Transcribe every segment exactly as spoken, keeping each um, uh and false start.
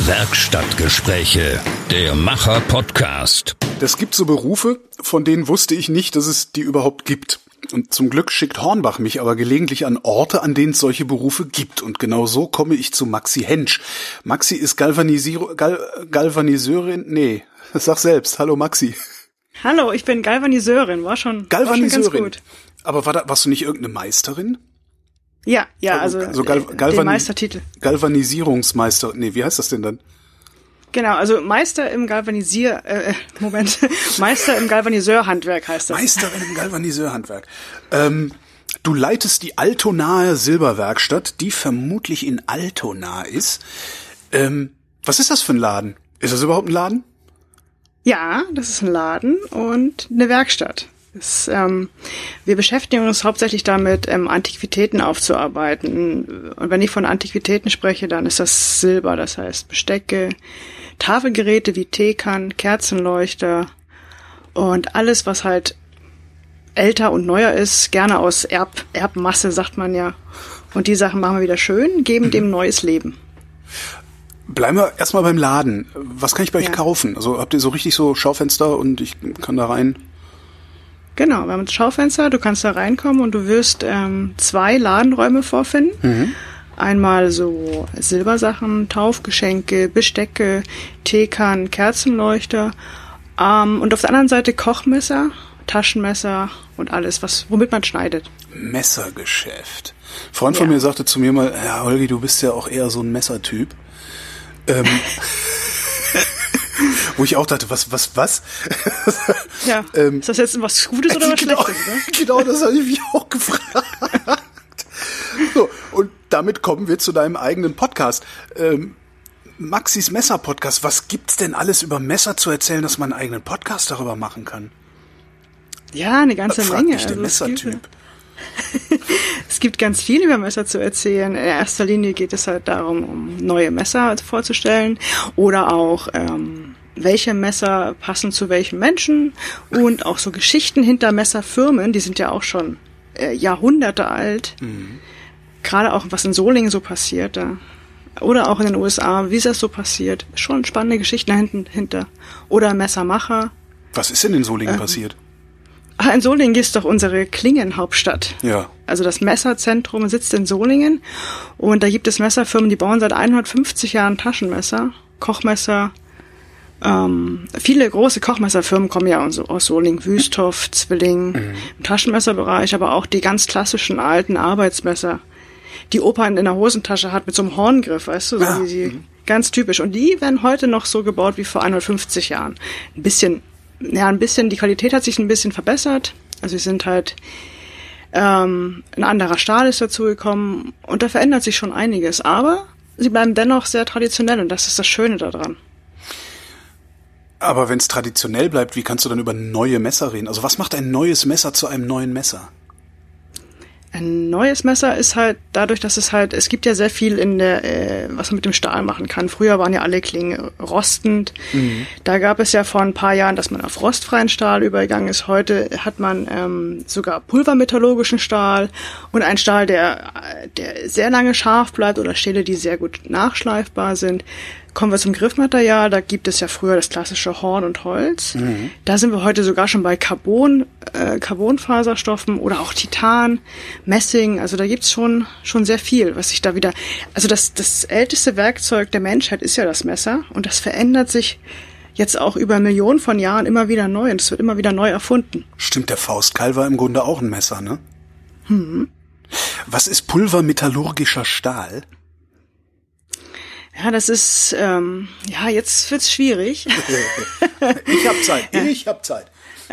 Werkstattgespräche, der Macher-Podcast. Es gibt so Berufe, von denen wusste ich nicht, dass es die überhaupt gibt. Und zum Glück schickt Hornbach mich aber gelegentlich an Orte, an denen es solche Berufe gibt. Und genau so komme ich zu Maxi Hensch. Maxi ist Galvanisier- Gal- Galvaniseurin, nee, sag selbst. Hallo Maxi. Hallo, ich bin Galvaniseurin, war schon, Galvaniseurin. war schon ganz gut. Aber war da, warst du nicht irgendeine Meisterin? Ja, ja, also, also Gal- Galvan- den Meistertitel. Galvanisierungsmeister, nee, wie heißt das denn dann? Genau, also Meister im Galvanisier, äh, Moment, Meister im Galvaniseurhandwerk heißt das. Meisterin im Galvaniseurhandwerk. Ähm, du leitest die Altonaer Silberwerkstatt, die vermutlich in Altona ist. Ähm, was ist das für ein Laden? Ist das überhaupt ein Laden? Ja, das ist ein Laden und eine Werkstatt. Das, ähm, wir beschäftigen uns hauptsächlich damit, ähm, Antiquitäten aufzuarbeiten. Und wenn ich von Antiquitäten spreche, dann ist das Silber, das heißt Bestecke, Tafelgeräte wie Teekannen, Kerzenleuchter und alles, was halt älter und neuer ist, gerne aus Erb, Erbmasse, sagt man ja. Und die Sachen machen wir wieder schön, geben mhm. dem neues Leben. Bleiben wir erstmal beim Laden. Was kann ich bei ja. euch kaufen? Also habt ihr so richtig so Schaufenster und ich kann da rein? Genau, wir haben ein Schaufenster, du kannst da reinkommen und du wirst ähm, zwei Ladenräume vorfinden. Mhm. Einmal so Silbersachen, Taufgeschenke, Bestecke, Teekannen, Kerzenleuchter. Ähm, und auf der anderen Seite Kochmesser, Taschenmesser und alles, was womit man schneidet. Messergeschäft. Ein Freund ja. von mir sagte zu mir mal, ja Holgi, du bist ja auch eher so ein Messertyp. Ähm, wo ich auch dachte, was, was, was? Ja, ähm, ist das jetzt was Gutes oder was genau, Schlechtes? Ne? Genau, das habe ich mich auch gefragt. So, und damit kommen wir zu deinem eigenen Podcast. Ähm, Maxis Messer-Podcast. Was gibt's denn alles über Messer zu erzählen, dass man einen eigenen Podcast darüber machen kann? Ja, eine ganze Frag Menge. Mich der also Messertyp. Es gibt, es gibt ganz viel über Messer zu erzählen. In erster Linie geht es halt darum, um neue Messer vorzustellen oder auch ähm, welche Messer passen zu welchen Menschen und auch so Geschichten hinter Messerfirmen, die sind ja auch schon äh, Jahrhunderte alt. Mhm. Gerade auch, was in Solingen so passiert da. Oder auch in den U S A, wie ist das so passiert. Schon spannende Geschichten hinten, hinter. Oder Messermacher. Was ist denn in Solingen ähm, passiert? In Solingen ist doch unsere Klingenhauptstadt. Ja. Also das Messerzentrum sitzt in Solingen und da gibt es Messerfirmen, die bauen seit hundertfünfzig Jahren Taschenmesser, Kochmesser. Ähm, viele große Kochmesserfirmen kommen ja aus, aus Solingen, Wüsthoff, Zwilling, mhm. im Taschenmesserbereich, aber auch die ganz klassischen alten Arbeitsmesser, die Opa in der Hosentasche hat mit so einem Horngriff, weißt du, so ja. die, die, ganz typisch. Und die werden heute noch so gebaut wie vor hundertfünfzig Jahren. Ein bisschen Ja, ein bisschen, die Qualität hat sich ein bisschen verbessert. Also sie sind halt, ähm, ein anderer Stahl ist dazugekommen und da verändert sich schon einiges. Aber sie bleiben dennoch sehr traditionell und das ist das Schöne daran. Aber wenn es traditionell bleibt, wie kannst du dann über neue Messer reden? Also was macht ein neues Messer zu einem neuen Messer? Ein neues Messer ist halt dadurch, dass es halt, es gibt ja sehr viel in der, äh, was man mit dem Stahl machen kann. Früher waren ja alle Klingen rostend. Mhm. Da gab es ja vor ein paar Jahren, dass man auf rostfreien Stahl übergegangen ist. Heute hat man ähm, sogar pulvermetallurgischen Stahl und einen Stahl, der, der sehr lange scharf bleibt oder Stähle, die sehr gut nachschleifbar sind. Kommen wir zum Griffmaterial, da gibt es ja früher das klassische Horn und Holz. Mhm. Da sind wir heute sogar schon bei Carbon, äh, Carbonfaserstoffen oder auch Titan, Messing. Also da gibt's schon schon sehr viel, was sich da wieder... Also das, das älteste Werkzeug der Menschheit ist ja das Messer und das verändert sich jetzt auch über Millionen von Jahren immer wieder neu und es wird immer wieder neu erfunden. Stimmt, der Faustkeil war im Grunde auch ein Messer, ne? Mhm. Was ist pulvermetallurgischer Stahl? Ja, das ist, ähm, ja, jetzt wird's schwierig. Ich hab Zeit, ich hab Zeit.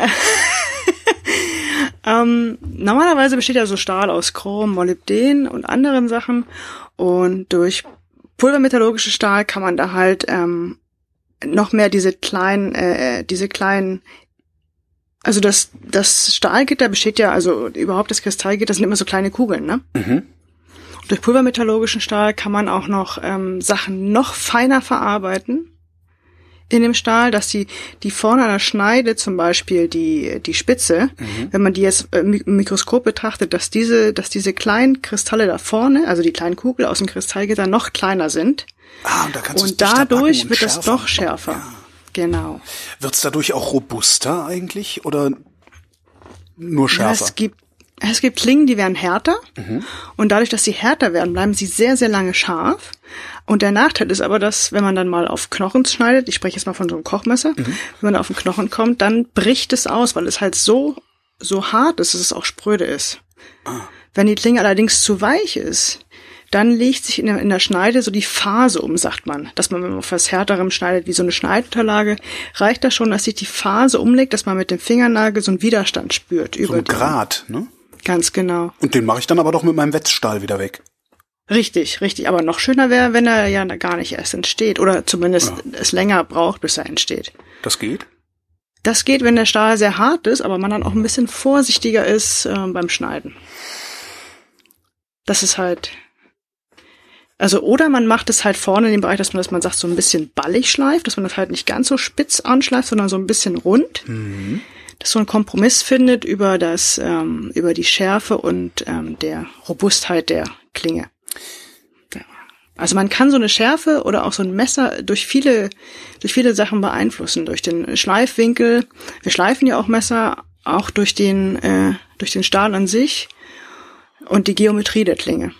ähm, normalerweise besteht ja so Stahl aus Chrom, Molybden und anderen Sachen und durch pulvermetallurgische Stahl kann man da halt ähm, noch mehr diese kleinen, äh, diese kleinen, also das, das Stahlgitter besteht ja, also überhaupt das Kristallgitter sind immer so kleine Kugeln, ne? Mhm. Durch pulvermetallurgischen Stahl kann man auch noch ähm, Sachen noch feiner verarbeiten in dem Stahl, dass die die vorne an der Schneide zum Beispiel die die Spitze, mhm. wenn man die jetzt im Mikroskop betrachtet, dass diese dass diese kleinen Kristalle da vorne, also die kleinen Kugeln aus dem Kristallgitter noch kleiner sind Ah, und da kannst du es Und dichter dadurch backen und wird das schärfer. noch schärfer. Ja. Genau. Wird's dadurch auch robuster eigentlich oder nur Ja, schärfer? es gibt Es gibt Klingen, die werden härter. Mhm. Und dadurch, dass sie härter werden, bleiben sie sehr, sehr lange scharf. Und der Nachteil ist aber, dass, wenn man dann mal auf Knochen schneidet, ich spreche jetzt mal von so einem Kochmesser, mhm. wenn man auf den Knochen kommt, dann bricht es aus, weil es halt so, so hart ist, dass es auch spröde ist. Ah. Wenn die Klinge allerdings zu weich ist, dann legt sich in der, in der Schneide so die Phase um, sagt man. Dass man, wenn man auf was Härterem schneidet, wie so eine Schneidunterlage, reicht das schon, dass sich die Phase umlegt, dass man mit dem Fingernagel so einen Widerstand spürt. So ein Grat, ne? Ganz genau. Und den mache ich dann aber doch mit meinem Wetzstahl wieder weg. Richtig, richtig. Aber noch schöner wäre, wenn er ja gar nicht erst entsteht. Oder zumindest ja. es länger braucht, bis er entsteht. Das geht? Das geht, wenn der Stahl sehr hart ist, aber man dann auch ein bisschen vorsichtiger ist äh, beim Schneiden. Das ist halt... Also, oder man macht es halt vorne in dem Bereich, dass man, dass man sagt, so ein bisschen ballig schleift, dass man das halt nicht ganz so spitz anschleift, sondern so ein bisschen rund. Mhm. Dass so ein Kompromiss findet über das, ähm, über die Schärfe und ähm, der Robustheit der Klinge. Ja. Also man kann so eine Schärfe oder auch so ein Messer durch viele, durch viele Sachen beeinflussen. Durch den Schleifwinkel. Wir schleifen ja auch Messer, auch durch den, äh, durch den Stahl an sich und die Geometrie der Klinge.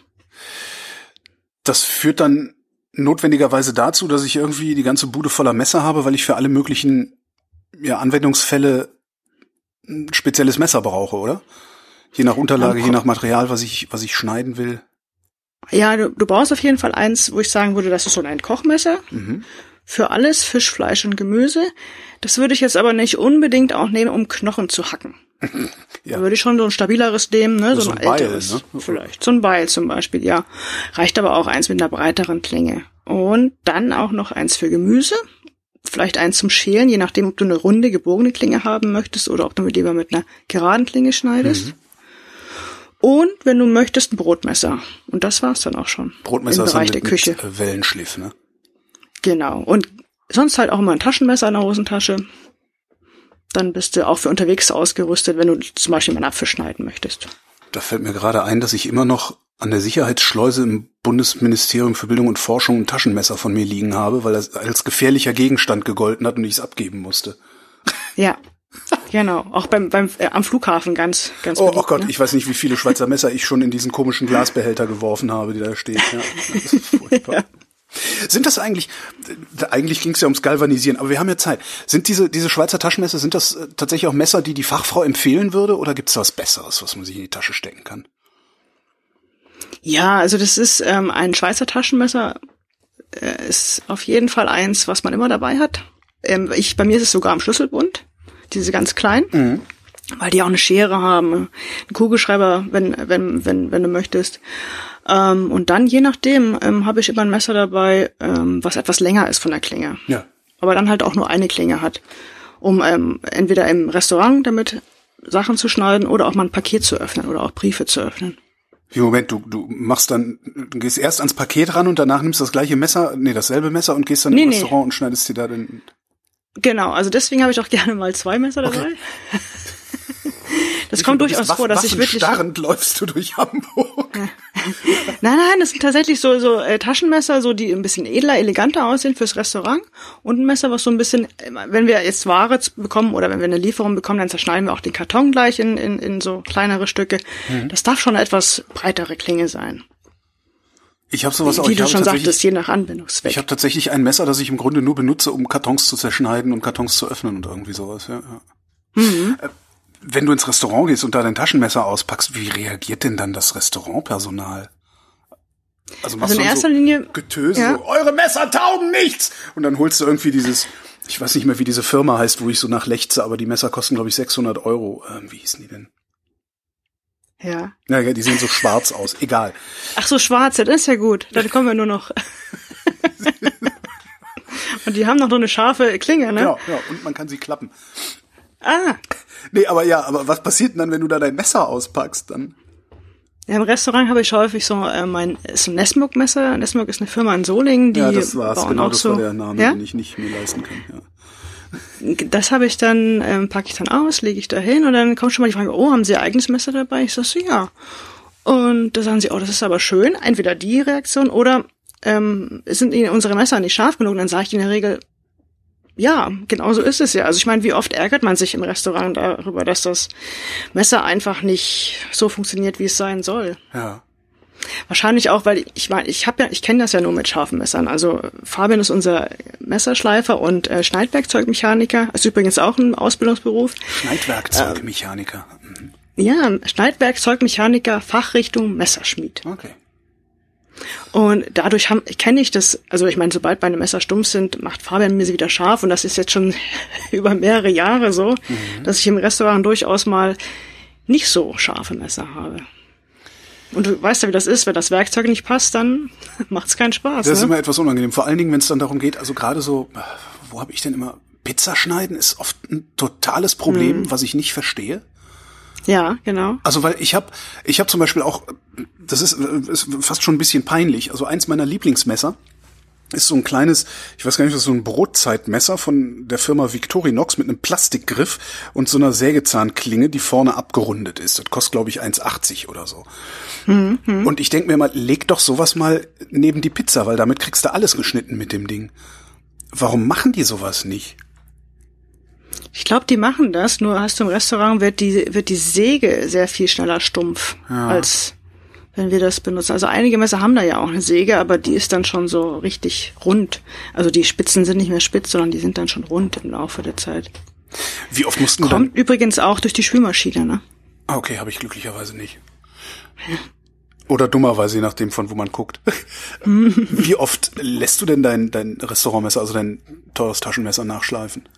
Das führt dann notwendigerweise dazu, dass ich irgendwie die ganze Bude voller Messer habe, weil ich für alle möglichen ja, Anwendungsfälle ein spezielles Messer brauche, oder? Je nach Unterlage, je nach Material, was ich was ich schneiden will. Ja, du, du brauchst auf jeden Fall eins, wo ich sagen würde, das ist so ein Kochmesser. Mhm. Für alles, Fisch, Fleisch und Gemüse. Das würde ich jetzt aber nicht unbedingt auch nehmen, um Knochen zu hacken. Ja. Da würde ich schon so ein stabileres nehmen, ne, so, so ein, ein älteres, Beil, ne? Vielleicht. So ein Beil zum Beispiel, ja. Reicht aber auch eins mit einer breiteren Klinge. Und dann auch noch eins für Gemüse. Vielleicht eins zum Schälen, je nachdem, ob du eine runde, gebogene Klinge haben möchtest oder ob du lieber mit einer geraden Klinge schneidest. Mhm. Und wenn du möchtest, ein Brotmesser. Und das war's dann auch schon. Brotmesser im Bereich ist dann der mit, Küche. Mit Wellenschliff, ne? Genau. Und sonst halt auch immer ein Taschenmesser in der Hosentasche. Dann bist du auch für unterwegs ausgerüstet, wenn du zum Beispiel mal einen Apfel schneiden möchtest. Da fällt mir gerade ein, dass ich immer noch an der Sicherheitsschleuse im Bundesministerium für Bildung und Forschung ein Taschenmesser von mir liegen habe, weil das als gefährlicher Gegenstand gegolten hat und ich es abgeben musste. Ja, genau. Auch beim beim äh, am Flughafen ganz ganz. Oh, beliebt, oh Gott, ne? Ich weiß nicht, wie viele Schweizer Messer ich schon in diesen komischen Glasbehälter geworfen habe, die da stehen. Ja, das ist furchtbar. Ja. Sind das eigentlich, eigentlich ging es ja ums Galvanisieren, aber wir haben ja Zeit. Sind diese diese Schweizer Taschenmesser, sind das äh, tatsächlich auch Messer, die die Fachfrau empfehlen würde, oder gibt es was Besseres, was man sich in die Tasche stecken kann? Ja, also das ist ähm, ein Schweizer Taschenmesser, äh, ist auf jeden Fall eins, was man immer dabei hat. Ähm, ich bei mir ist es sogar am Schlüsselbund, diese ganz kleinen, mhm. weil die auch eine Schere haben, einen Kugelschreiber, wenn wenn wenn wenn du möchtest. Ähm, und dann, je nachdem, ähm, habe ich immer ein Messer dabei, ähm, was etwas länger ist von der Klinge. Ja. Aber dann halt auch nur eine Klinge hat, um ähm, entweder im Restaurant damit Sachen zu schneiden oder auch mal ein Paket zu öffnen oder auch Briefe zu öffnen. Wie, Moment, du du machst dann, du gehst erst ans Paket ran und danach nimmst du das gleiche Messer, nee, dasselbe Messer und gehst dann nee, im Restaurant nee. und schneidest dir da den... Genau, also deswegen habe ich auch gerne mal zwei Messer dabei. Okay. Das kommt durchaus vor, dass ich wirklich... Starrend läufst du durch Hamburg. Ja. Nein, nein, das sind tatsächlich so so äh, Taschenmesser, so die ein bisschen edler, eleganter aussehen fürs Restaurant und ein Messer, was so ein bisschen, wenn wir jetzt Ware bekommen oder wenn wir eine Lieferung bekommen, dann zerschneiden wir auch den Karton gleich in in, in so kleinere Stücke. Mhm. Das darf schon eine etwas breitere Klinge sein. Ich habe sowas wie, auch. Wie ich du habe schon sagtest, je nach Anwendungszweck. Ich habe tatsächlich ein Messer, das ich im Grunde nur benutze, um Kartons zu zerschneiden und Kartons zu öffnen und irgendwie sowas. Ja, ja. Mhm. Äh, Wenn du ins Restaurant gehst und da dein Taschenmesser auspackst, wie reagiert denn dann das Restaurantpersonal? Also machst also in du erster so Linie, Getöse, ja. so, eure Messer taugen nichts! Und dann holst du irgendwie dieses, ich weiß nicht mehr, wie diese Firma heißt, wo ich so nach lechze, aber die Messer kosten, glaube ich, sechshundert Euro. Ähm, wie hießen die denn? Ja. Ja, ja, die sehen so schwarz aus. Egal. Ach so, schwarze, das ist ja gut. Dann kommen wir nur noch... Und die haben noch so eine scharfe Klinge, ne? Ja, ja, und man kann sie klappen. Ah. Nee, aber ja, aber was passiert denn dann, wenn du da dein Messer auspackst, dann? Ja, im Restaurant habe ich häufig so äh, mein so ein Nesmuk-Messer. Nesmuk ist eine Firma in Solingen, die ja, das war's, bauen genau, auch das so, war der Name, ja? den ich nicht mir leisten kann, ja. Das habe ich dann, ähm, packe ich dann aus, lege ich da hin und dann kommt schon mal die Frage, oh, haben Sie Ihr eigenes Messer dabei? Ich sag so, ja. Und da sagen sie, oh, das ist aber schön. Entweder die Reaktion oder ähm, sind Ihnen unsere Messer nicht scharf genug? Dann sage ich in der Regel, ja, genau so ist es ja. Also ich meine, wie oft ärgert man sich im Restaurant darüber, dass das Messer einfach nicht so funktioniert, wie es sein soll. Ja. Wahrscheinlich auch, weil ich meine, ich habe ja, ich kenne das ja nur mit scharfen Messern. Also Fabian ist unser Messerschleifer und äh, Schneidwerkzeugmechaniker. Ist übrigens auch ein Ausbildungsberuf. Schneidwerkzeugmechaniker. Mhm. Ja, Schneidwerkzeugmechaniker, Fachrichtung Messerschmied. Okay. Und dadurch haben, kenne ich das, also ich meine, sobald meine Messer stumpf sind, macht Fabian mir sie wieder scharf und das ist jetzt schon über mehrere Jahre so, mhm. dass ich im Restaurant durchaus mal nicht so scharfe Messer habe. Und du weißt ja, wie das ist, wenn das Werkzeug nicht passt, dann macht's keinen Spaß. Das ist ne? immer etwas unangenehm, vor allen Dingen, wenn es dann darum geht, also gerade so, wo habe ich denn immer, Pizza schneiden ist oft ein totales Problem, mhm. was ich nicht verstehe. Ja, genau. Also weil ich habe ich habe zum Beispiel auch, das ist, ist fast schon ein bisschen peinlich, also eins meiner Lieblingsmesser ist so ein kleines, ich weiß gar nicht, das ist so ein Brotzeitmesser von der Firma Victorinox mit einem Plastikgriff und so einer Sägezahnklinge, die vorne abgerundet ist. Das kostet, glaube ich, eins achtzig oder so. Mhm. Und ich denke mir mal, leg doch sowas mal neben die Pizza, weil damit kriegst du alles geschnitten mit dem Ding. Warum machen die sowas nicht? Ich glaube, die machen das, nur hast du im Restaurant, wird die wird die Säge sehr viel schneller stumpf, ja. als wenn wir das benutzen. Also einige Messer haben da ja auch eine Säge, aber die ist dann schon so richtig rund. Also die Spitzen sind nicht mehr spitz, sondern die sind dann schon rund im Laufe der Zeit. Wie oft mussten wir Kommt dann? Übrigens auch durch die Spülmaschine, ne? Ah, okay, habe ich glücklicherweise nicht. Oder dummerweise, je nachdem, von wo man guckt. Wie oft lässt du denn dein, dein Restaurantmesser, also dein teures Taschenmesser nachschleifen?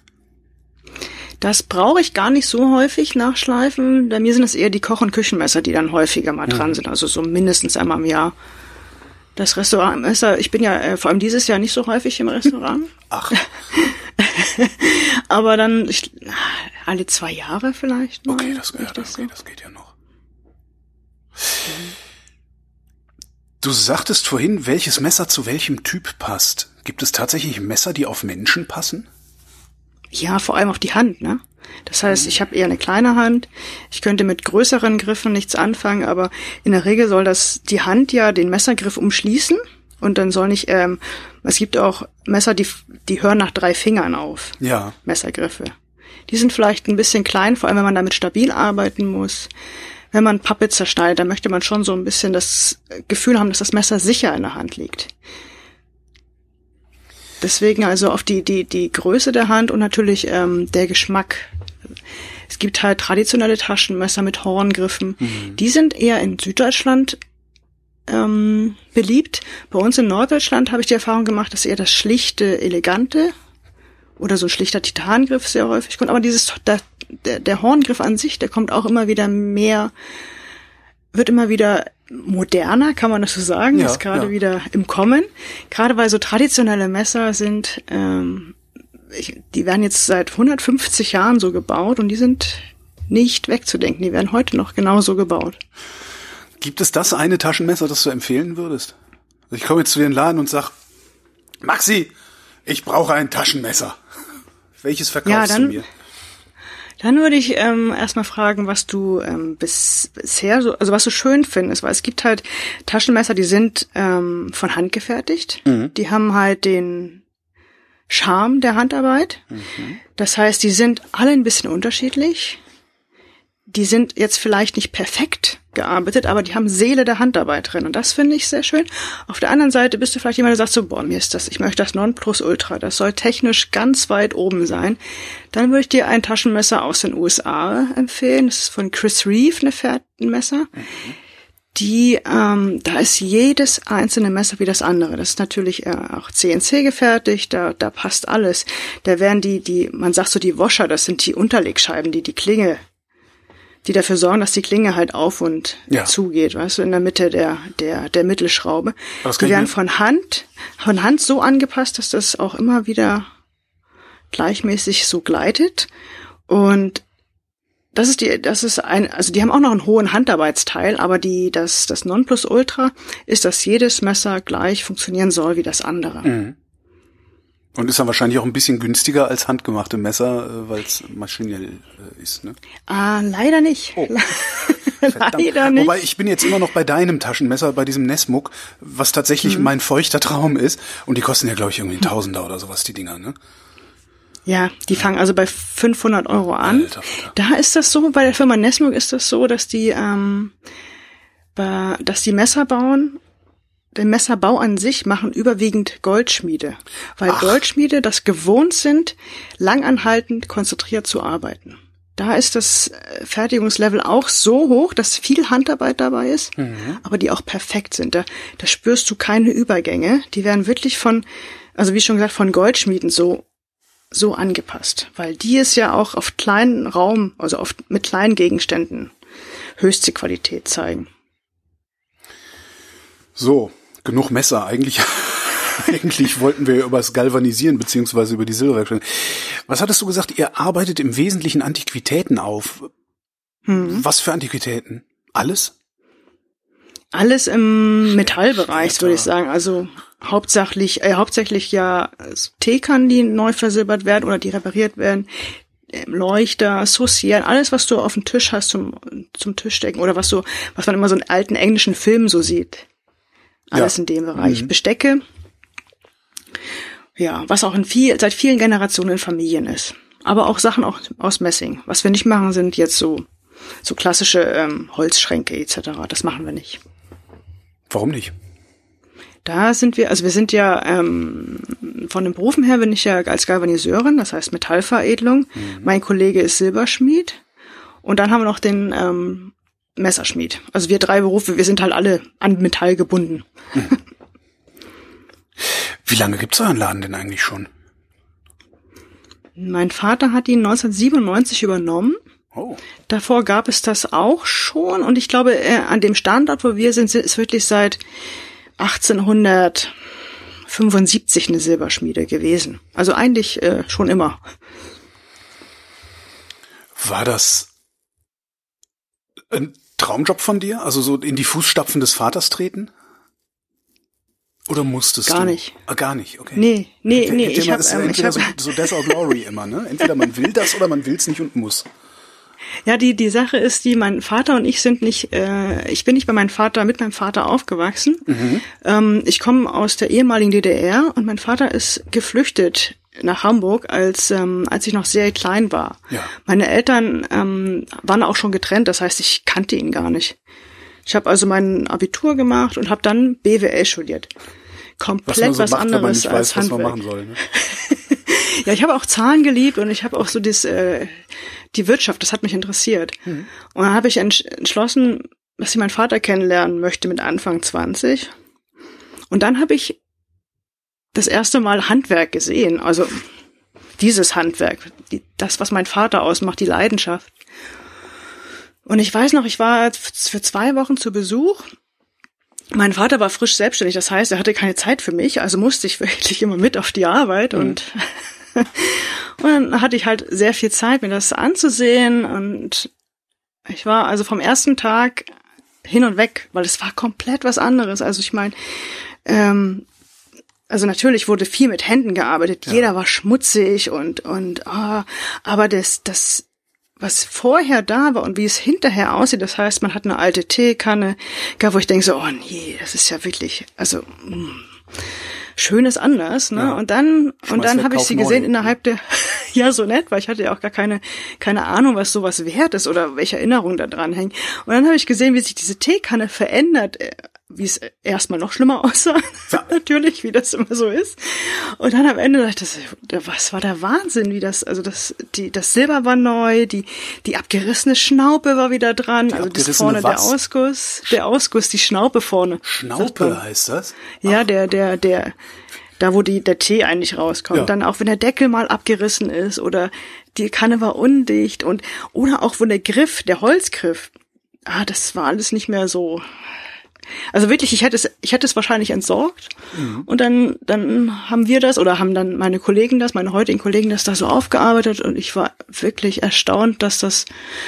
Das brauche ich gar nicht so häufig nachschleifen. Bei mir sind es eher die Koch- und Küchenmesser, die dann häufiger mal dran sind. Also so mindestens einmal im Jahr. Das Restaurantmesser, ich bin ja äh, vor allem dieses Jahr nicht so häufig im Restaurant. Ach. Aber dann ich, alle zwei Jahre vielleicht mal. Okay, das, ja, das, okay, so. das geht ja noch. Du sagtest vorhin, welches Messer zu welchem Typ passt. Gibt es tatsächlich Messer, die auf Menschen passen? Ja, vor allem auf die Hand, ne? Das heißt, ich habe eher eine kleine Hand. Ich könnte mit größeren Griffen nichts anfangen, aber in der Regel soll das die Hand ja den Messergriff umschließen und dann soll nicht, ähm, es gibt auch Messer, die die hören nach drei Fingern auf. Ja. Messergriffe. Die sind vielleicht ein bisschen klein, vor allem wenn man damit stabil arbeiten muss. Wenn man Pappe zerschneidet, dann möchte man schon so ein bisschen das Gefühl haben, dass das Messer sicher in der Hand liegt. Deswegen also auf die die die Größe der Hand und natürlich ähm, der Geschmack. Es gibt halt traditionelle Taschenmesser mit Horngriffen. Mhm. Die sind eher in Süddeutschland ähm, beliebt. Bei uns in Norddeutschland habe ich die Erfahrung gemacht, dass eher das schlichte, elegante oder so ein schlichter Titangriff sehr häufig kommt. Aber dieses der, der, der Horngriff an sich, der kommt auch immer wieder mehr, wird immer wieder moderner, kann man das so sagen, ja, ist gerade ja. wieder im Kommen. Gerade weil so traditionelle Messer sind, ähm, ich, die werden jetzt seit hundertfünfzig Jahren so gebaut und die sind nicht wegzudenken. Die werden heute noch genauso gebaut. Gibt es das eine Taschenmesser, das du empfehlen würdest? Also ich komme jetzt zu dir in den Laden und sag, Maxi, ich brauche ein Taschenmesser. Welches verkaufst ja, dann, du mir? Dann würde ich ähm, erstmal fragen, was du ähm, bis, bisher so, also was du schön findest, weil es gibt halt Taschenmesser, die sind ähm, von Hand gefertigt. Mhm. Die haben halt den Charme der Handarbeit. Mhm. Das heißt, die sind alle ein bisschen unterschiedlich. Die sind jetzt vielleicht nicht perfekt gearbeitet, aber die haben Seele der Handarbeit drin. Und das finde ich sehr schön. Auf der anderen Seite bist du vielleicht jemand, der sagt so, boah, mir ist das, ich möchte das Nonplusultra. Das soll technisch ganz weit oben sein. Dann würde ich dir ein Taschenmesser aus den U S A empfehlen. Das ist von Chris Reeve, eine Fährtenmesser. Mhm. Die, ähm, da ist jedes einzelne Messer wie das andere. Das ist natürlich äh, auch C N C gefertigt, da, da passt alles. Da werden die, die, man sagt so die Washer, das sind die Unterlegscheiben, die die Klinge, die dafür sorgen, dass die Klinge halt auf und ja. zugeht, weißt du, in der Mitte der, der, der Mittelschraube. Die werden von Hand, von Hand so angepasst, dass das auch immer wieder gleichmäßig so gleitet. Und das ist die, das ist ein, also die haben auch noch einen hohen Handarbeitsteil, aber die, das, das Nonplusultra ist, dass jedes Messer gleich funktionieren soll wie das andere. Mhm. Und ist dann wahrscheinlich auch ein bisschen günstiger als handgemachte Messer, weil es maschinell äh, ist, ne? Ah, leider nicht. Oh. Leider nicht. Wobei, ich bin jetzt immer noch bei deinem Taschenmesser, bei diesem Nesmuk, was tatsächlich mhm. mein feuchter Traum ist. Und die kosten ja, glaube ich, irgendwie ein Tausender oder sowas, die Dinger, ne? Ja, die fangen also bei fünfhundert Euro an. Alter, Alter. Da ist das so, bei der Firma Nesmuk ist das so, dass die, ähm, bei, dass die Messer bauen. Den Messerbau an sich machen überwiegend Goldschmiede, weil Ach. Goldschmiede das gewohnt sind, langanhaltend konzentriert zu arbeiten. Da ist das Fertigungslevel auch so hoch, dass viel Handarbeit dabei ist, mhm. aber die auch perfekt sind. Da, da spürst du keine Übergänge. Die werden wirklich von, also wie schon gesagt, von Goldschmieden so so angepasst, weil die es ja auch auf kleinen Raum, also oft mit kleinen Gegenständen höchste Qualität zeigen. So, genug Messer. Eigentlich, eigentlich wollten wir über das Galvanisieren beziehungsweise über die Silberwerkstätten. Was hattest du gesagt? Ihr arbeitet im Wesentlichen Antiquitäten auf. Hm. Was für Antiquitäten? Alles? Alles im Metallbereich, würde ich sagen. Also hauptsächlich, äh, hauptsächlich ja Teekannen, die neu versilbert werden oder die repariert werden. Leuchter, Saucieren, alles, was du auf dem Tisch hast zum zum Tischdecken oder was so, was man immer so in alten englischen Filmen so sieht. Alles ja. in dem Bereich. Mhm. Bestecke. Ja, was auch in viel, seit vielen Generationen in Familien ist. Aber auch Sachen auch aus Messing. Was wir nicht machen, sind jetzt so, so klassische ähm, Holzschränke et cetera. Das machen wir nicht. Warum nicht? Da sind wir, also wir sind ja, ähm, von den Berufen her bin ich ja als Galvaniseurin, das heißt Metallveredelung. Mhm. Mein Kollege ist Silberschmied. Und dann haben wir noch den, ähm, Messerschmied. Also wir drei Berufe, wir sind halt alle an Metall gebunden. Mhm. Wie lange gibt's euren Laden denn eigentlich schon? Mein Vater hat ihn neunzehnhundertsiebenundneunzig übernommen. Oh. Davor gab es das auch schon. Und ich glaube, äh, an dem Standort, wo wir sind, ist wirklich seit achtzehnhundertfünfundsiebzig eine Silberschmiede gewesen. Also eigentlich äh, schon immer. War das ein Traumjob von dir? Also so in die Fußstapfen des Vaters treten? Oder musstest gar du? Nicht. Ah, gar nicht, okay. Nee, nee, nee. Ich ich hab, ist ähm, entweder ich hab, so, so Death or Glory immer, ne? Entweder man will das oder man will es nicht und muss. Ja, die die Sache ist, die mein Vater und ich sind nicht, äh, ich bin nicht bei meinem Vater, mit meinem Vater aufgewachsen. Mhm. Ähm, ich komme aus der ehemaligen D D R und mein Vater ist geflüchtet nach Hamburg, als ähm, als ich noch sehr klein war. Ja. Meine Eltern ähm, waren auch schon getrennt, das heißt, ich kannte ihn gar nicht. Ich habe also mein Abitur gemacht und habe dann B W L studiert. Komplett was, so was macht, anderes nicht als weiß, Handwerk. Was man machen soll, ne? Ja, ich habe auch Zahlen geliebt und ich habe auch so das, äh, die Wirtschaft, das hat mich interessiert. Mhm. Und dann habe ich entsch- entschlossen, dass ich meinen Vater kennenlernen möchte mit Anfang zwanzig. Und dann habe ich das erste Mal Handwerk gesehen, also dieses Handwerk, die, das, was mein Vater ausmacht, die Leidenschaft. Und ich weiß noch, ich war für zwei Wochen zu Besuch. Mein Vater war frisch selbstständig, das heißt, er hatte keine Zeit für mich, also musste ich wirklich immer mit auf die Arbeit mhm. und und dann hatte ich halt sehr viel Zeit, mir das anzusehen und ich war also vom ersten Tag hin und weg, weil es war komplett was anderes. Also ich meine, ähm, also natürlich wurde viel mit Händen gearbeitet, ja. Jeder war schmutzig und und oh, aber das das was vorher da war und wie es hinterher aussieht, das heißt, man hat eine alte Teekanne, wo ich denke so, oh nee, das ist ja wirklich, also mh, schön ist anders, ne? Ja. Und dann Schmeiß und dann habe ich sie gesehen neu. Innerhalb der, ja so nett, weil ich hatte ja auch gar keine keine Ahnung, was sowas wert ist oder welche Erinnerungen da dran hängen. Und dann habe ich gesehen, wie sich diese Teekanne verändert, wie es erstmal noch schlimmer aussah, ja. Natürlich, wie das immer so ist. Und dann am Ende dachte ich, das, was war der Wahnsinn, wie das, also das, die, das Silber war neu, die, die abgerissene Schnaupe war wieder dran, die also das vorne was? der Ausguss, der Ausguss, die Schnaupe vorne. Schnaupe heißt das? Ja, Ach. der, der, der, da wo die, der Tee eigentlich rauskommt. Ja. Dann auch, wenn der Deckel mal abgerissen ist oder die Kanne war undicht und, oder auch, wo der Griff, der Holzgriff, ah, das war alles nicht mehr so. Also wirklich, ich hätte es, ich hätte es wahrscheinlich entsorgt. Mhm. Und dann, dann haben wir das oder haben dann meine Kollegen das, meine heutigen Kollegen das da so aufgearbeitet und ich war wirklich erstaunt, dass das,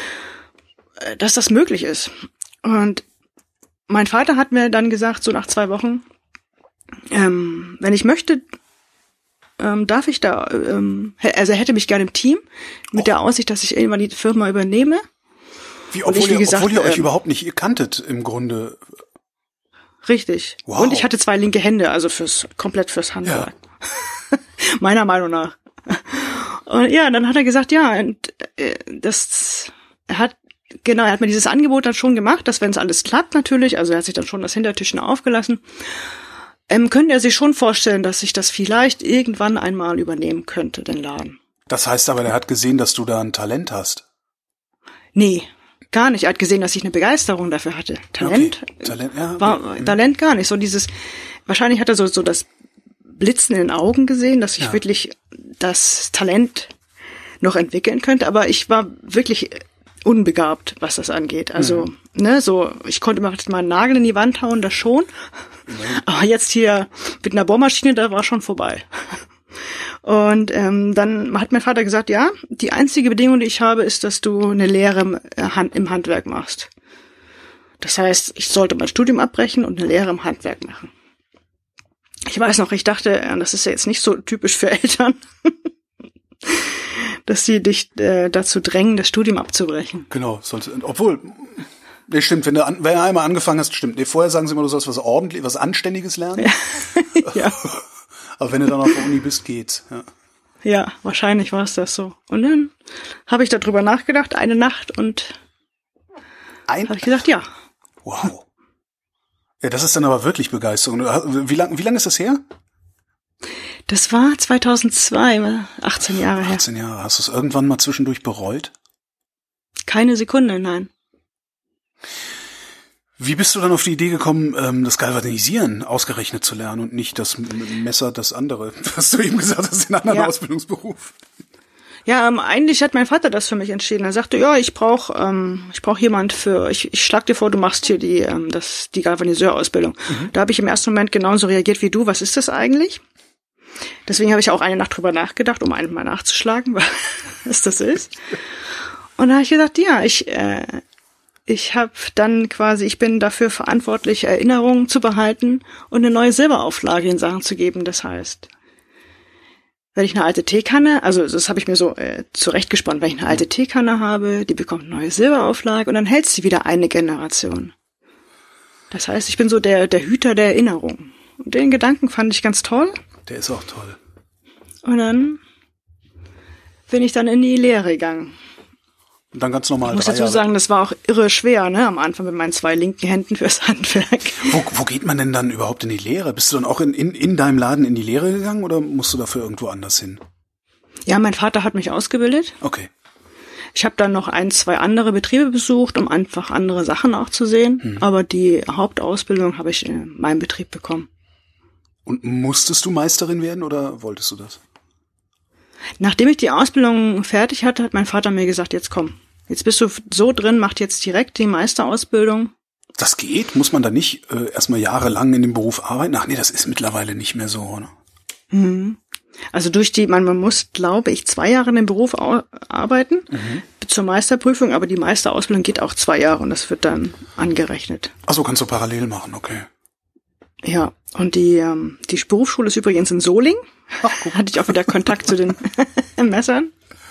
dass das möglich ist. Und mein Vater hat mir dann gesagt, so nach zwei Wochen, ähm, wenn ich möchte, ähm, darf ich da, ähm, also er hätte mich gerne im Team, mit oh. der Aussicht, dass ich irgendwann die Firma übernehme. Wie, obwohl, ich, wie ihr, gesagt, obwohl ihr euch ähm, überhaupt nicht kanntet, im Grunde. Richtig. Wow. Und ich hatte zwei linke Hände, also fürs, komplett fürs Handwerk. Ja. Meiner Meinung nach. Und ja, dann hat er gesagt, ja, und, äh, das, er hat, genau, er hat mir dieses Angebot dann schon gemacht, dass wenn es alles klappt natürlich, also er hat sich dann schon das Hintertürchen aufgelassen, ähm, könnte er sich schon vorstellen, dass ich das vielleicht irgendwann einmal übernehmen könnte, den Laden. Das heißt aber, er hat gesehen, dass du da ein Talent hast. Nee. Gar nicht. Er hat gesehen, dass ich eine Begeisterung dafür hatte. Talent, okay. Talent ja, okay. war Talent gar nicht. So dieses, wahrscheinlich hat er so so das Blitzen in den Augen gesehen, dass ich ja. wirklich das Talent noch entwickeln könnte. Aber ich war wirklich unbegabt, was das angeht. Also mhm. ne, so ich konnte mal einen Nagel in die Wand hauen, das schon. Mhm. Aber jetzt hier mit einer Bohrmaschine, da war schon vorbei. Und ähm, dann hat mein Vater gesagt, ja, die einzige Bedingung, die ich habe, ist, dass du eine Lehre im, Hand, im Handwerk machst. Das heißt, ich sollte mein Studium abbrechen und eine Lehre im Handwerk machen. Ich weiß noch, ich dachte, das ist ja jetzt nicht so typisch für Eltern, dass sie dich äh, dazu drängen, das Studium abzubrechen. Genau, sollte, obwohl, nee, stimmt, wenn du, an, wenn du einmal angefangen hast, stimmt. Nee, vorher sagen sie immer, du sollst was ordentlich, was Anständiges lernen. Ja. ja. Aber wenn du dann auf der Uni bist, geht's. Ja, ja wahrscheinlich war es das so. Und dann habe ich darüber nachgedacht, eine Nacht, und Ein habe ich gesagt, ja. Wow. Ja, das ist dann aber wirklich Begeisterung. Wie lange wie lang ist das her? Das war zweitausendzwei, achtzehn Jahre her. achtzehn Jahre. Hast du es irgendwann mal zwischendurch bereut? Keine Sekunde, nein. Wie bist du dann auf die Idee gekommen, das Galvanisieren ausgerechnet zu lernen und nicht das Messer, das andere? Hast du eben gesagt, das ist ein anderer ja. Ausbildungsberuf. Ja, ähm, eigentlich hat mein Vater das für mich entschieden. Er sagte, ja, ich brauche ähm, ich brauch jemand für, ich, ich schlag dir vor, du machst hier die ähm, das die Galvaniseurausbildung. Mhm. Da habe ich im ersten Moment genauso reagiert wie du. Was ist das eigentlich? Deswegen habe ich auch eine Nacht drüber nachgedacht, um einen mal nachzuschlagen, was das ist. Und da habe ich gesagt, ja, ich äh, Ich habe dann quasi, ich bin dafür verantwortlich, Erinnerungen zu behalten und eine neue Silberauflage in Sachen zu geben. Das heißt, wenn ich eine alte Teekanne, also das habe ich mir so äh, zurechtgesponnen, wenn ich eine alte Teekanne habe, die bekommt eine neue Silberauflage und dann hält sie wieder eine Generation. Das heißt, ich bin so der der Hüter der Erinnerung. Und den Gedanken fand ich ganz toll. Der ist auch toll. Und dann bin ich dann in die Lehre gegangen. Und dann ganz normal. Ich muss dazu sagen, das war auch irre schwer, ne, am Anfang mit meinen zwei linken Händen fürs Handwerk. Wo, wo geht man denn dann überhaupt in die Lehre? Bist du dann auch in, in, in deinem Laden in die Lehre gegangen oder musst du dafür irgendwo anders hin? Ja, mein Vater hat mich ausgebildet. Okay. Ich habe dann noch ein, zwei andere Betriebe besucht, um einfach andere Sachen auch zu sehen. Hm. Aber die Hauptausbildung habe ich in meinem Betrieb bekommen. Und musstest du Meisterin werden oder wolltest du das? Nachdem ich die Ausbildung fertig hatte, hat mein Vater mir gesagt, jetzt komm, jetzt bist du so drin, mach jetzt direkt die Meisterausbildung. Das geht? Muss man da nicht äh, erstmal jahrelang in dem Beruf arbeiten? Ach nee, das ist mittlerweile nicht mehr so, oder? Mhm. Also durch die, man, man muss, glaube ich, zwei Jahre in dem Beruf au- arbeiten, mhm. zur Meisterprüfung, aber die Meisterausbildung geht auch zwei Jahre und das wird dann angerechnet. Ach so, kannst du parallel machen, okay. Ja, und die ähm, die Berufsschule ist übrigens in Soling. Ach, guck. Hatte ich auch wieder Kontakt zu den Messern.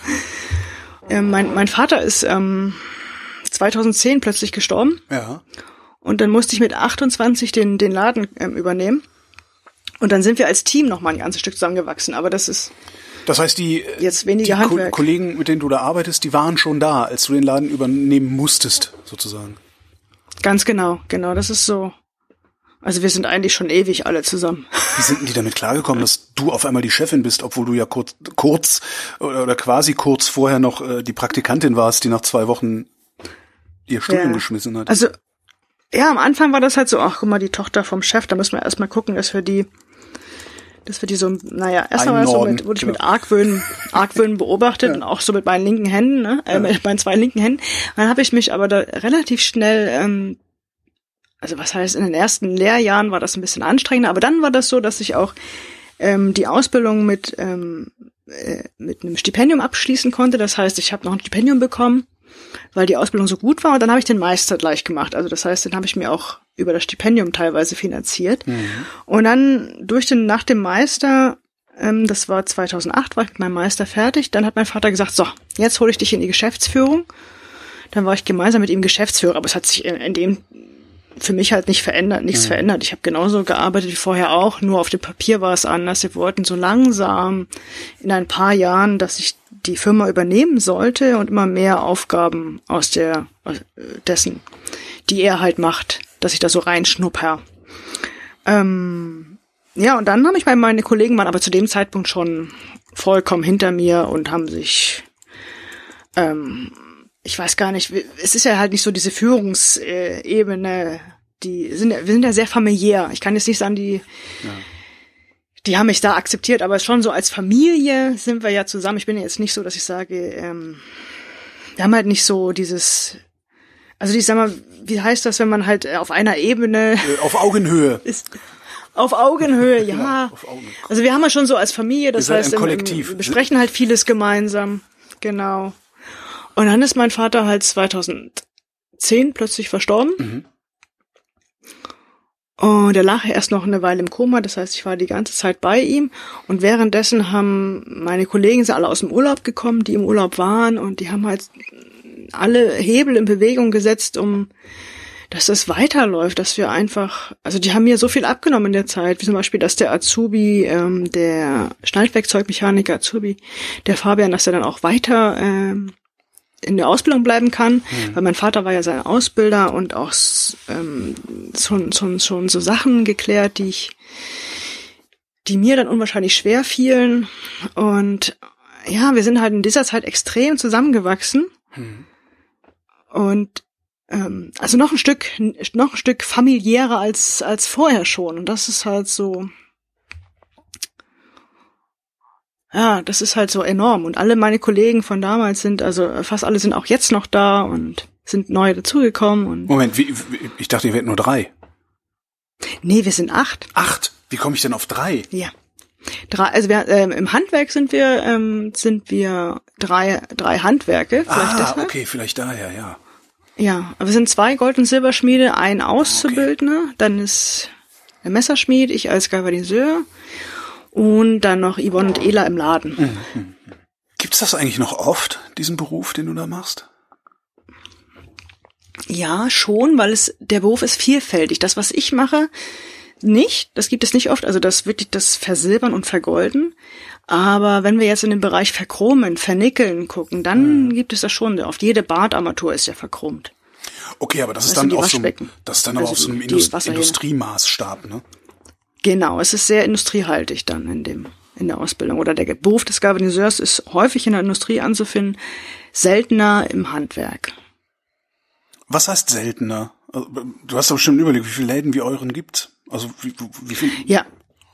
Ähm, mein mein Vater ist ähm, zweitausendzehn plötzlich gestorben. Ja. Und dann musste ich mit achtundzwanzig den den Laden ähm, übernehmen. Und dann sind wir als Team noch mal ein ganzes Stück zusammengewachsen. Aber das ist das heißt, die jetzt weniger die Handwerk. Ko- Kollegen, mit denen du da arbeitest, die waren schon da, als du den Laden übernehmen musstest, sozusagen. Ganz genau, genau. Das ist so. Also wir sind eigentlich schon ewig alle zusammen. Wie sind denn die damit klargekommen, dass du auf einmal die Chefin bist, obwohl du ja kurz, kurz oder, oder quasi kurz vorher noch äh, die Praktikantin warst, die nach zwei Wochen ihr Studium ja. geschmissen hat? Also ja, am Anfang war das halt so, ach guck mal, die Tochter vom Chef, da müssen wir erstmal gucken, dass wir die, dass wir die so, naja, erstmal so mit, wurde ich genau. mit Argwöhnen, Argwöhnen beobachtet ja. und auch so mit meinen linken Händen, ne, äh, ja. mit meinen zwei linken Händen. Dann habe ich mich aber da relativ schnell ähm, Also was heißt, in den ersten Lehrjahren war das ein bisschen anstrengender, aber dann war das so, dass ich auch ähm, die Ausbildung mit ähm, äh, mit einem Stipendium abschließen konnte. Das heißt, ich habe noch ein Stipendium bekommen, weil die Ausbildung so gut war. Und dann habe ich den Meister gleich gemacht. Also das heißt, den habe ich mir auch über das Stipendium teilweise finanziert. Mhm. Und dann durch den nach dem Meister Ähm, das war zweitausendacht, war ich mit meinem Meister fertig. Dann hat mein Vater gesagt, so, jetzt hole ich dich in die Geschäftsführung. Dann war ich gemeinsam mit ihm Geschäftsführer, aber es hat sich in, in dem für mich halt nicht verändert, nichts mhm. verändert. Ich habe genauso gearbeitet wie vorher auch, nur auf dem Papier war es anders. Wir wollten so langsam in ein paar Jahren, dass ich die Firma übernehmen sollte und immer mehr Aufgaben aus der aus dessen, die er halt macht, dass ich da so reinschnupper. Ähm, ja, und dann habe ich meine, meine Kollegen waren aber zu dem Zeitpunkt schon vollkommen hinter mir und haben sich ähm, ich weiß gar nicht, es ist ja halt nicht so diese Führungsebene, die sind, wir sind ja sehr familiär. Ich kann jetzt nicht sagen, die, ja. die haben mich da akzeptiert, aber schon so als Familie sind wir ja zusammen. Ich bin jetzt nicht so, dass ich sage, ähm, wir haben halt nicht so dieses, also ich sag mal, wie heißt das, wenn man halt auf einer Ebene auf Augenhöhe ist? Auf Augenhöhe, ja. ja auf Augenhöhe. Also wir haben ja schon so als Familie, das heißt, im, im, wir besprechen halt vieles gemeinsam, genau. Und dann ist mein Vater halt zweitausendzehn plötzlich verstorben. Mhm. Und er lag erst noch eine Weile im Koma, das heißt, ich war die ganze Zeit bei ihm. Und währenddessen haben meine Kollegen sind alle aus dem Urlaub gekommen, die im Urlaub waren. Und die haben halt alle Hebel in Bewegung gesetzt, um, dass das weiterläuft, dass wir einfach, also die haben mir so viel abgenommen in der Zeit, wie zum Beispiel, dass der Azubi, ähm, der Schneidwerkzeugmechaniker Azubi, der Fabian, dass er dann auch weiter ähm, in der Ausbildung bleiben kann, mhm. weil mein Vater war ja sein Ausbilder und auch ähm, schon, schon, schon so Sachen geklärt, die ich, die mir dann unwahrscheinlich schwer fielen. Und ja, wir sind halt in dieser Zeit extrem zusammengewachsen. Mhm. Und ähm, also noch ein Stück, noch ein Stück familiärer als als vorher schon. Und das ist halt so. Ja, das ist halt so enorm. Und alle meine Kollegen von damals sind, also fast alle sind auch jetzt noch da und sind neu dazugekommen. Und Moment, wie, ich dachte, ihr wärt nur drei. Nee, wir sind acht. Acht? Wie komme ich denn auf drei? Ja. Drei, also wir, ähm, im Handwerk sind wir, ähm, sind wir drei, drei Handwerke. Vielleicht ah, deshalb. Okay, vielleicht daher, ja. Ja, aber wir sind zwei Gold- und Silberschmiede, ein Auszubildender, okay. Dann ist der Messerschmied, ich als Galvaniseur. Und dann noch Yvonne und Ela im Laden. Mhm. Gibt's das eigentlich noch oft, diesen Beruf, den du da machst? Ja, schon, weil es der Beruf ist vielfältig. Das, was ich mache, nicht. Das gibt es nicht oft. Also das wirklich das Versilbern und Vergolden. Aber wenn wir jetzt in den Bereich Verchromen, Vernickeln gucken, dann mhm. gibt es das schon. Oft jede Badarmatur ist ja verchromt. Okay, aber das ist dann auf so einem, das ist dann aber auf so einem Indust- Industriemaßstab, ne? Genau, es ist sehr industriehaltig dann in dem in der Ausbildung. Oder der Beruf des Galvaniseurs ist häufig in der Industrie anzufinden, seltener im Handwerk. Was heißt seltener? Du hast doch bestimmt einen Überblick, wie viele Läden wie euren gibt. Also wie, wie viel? Ja.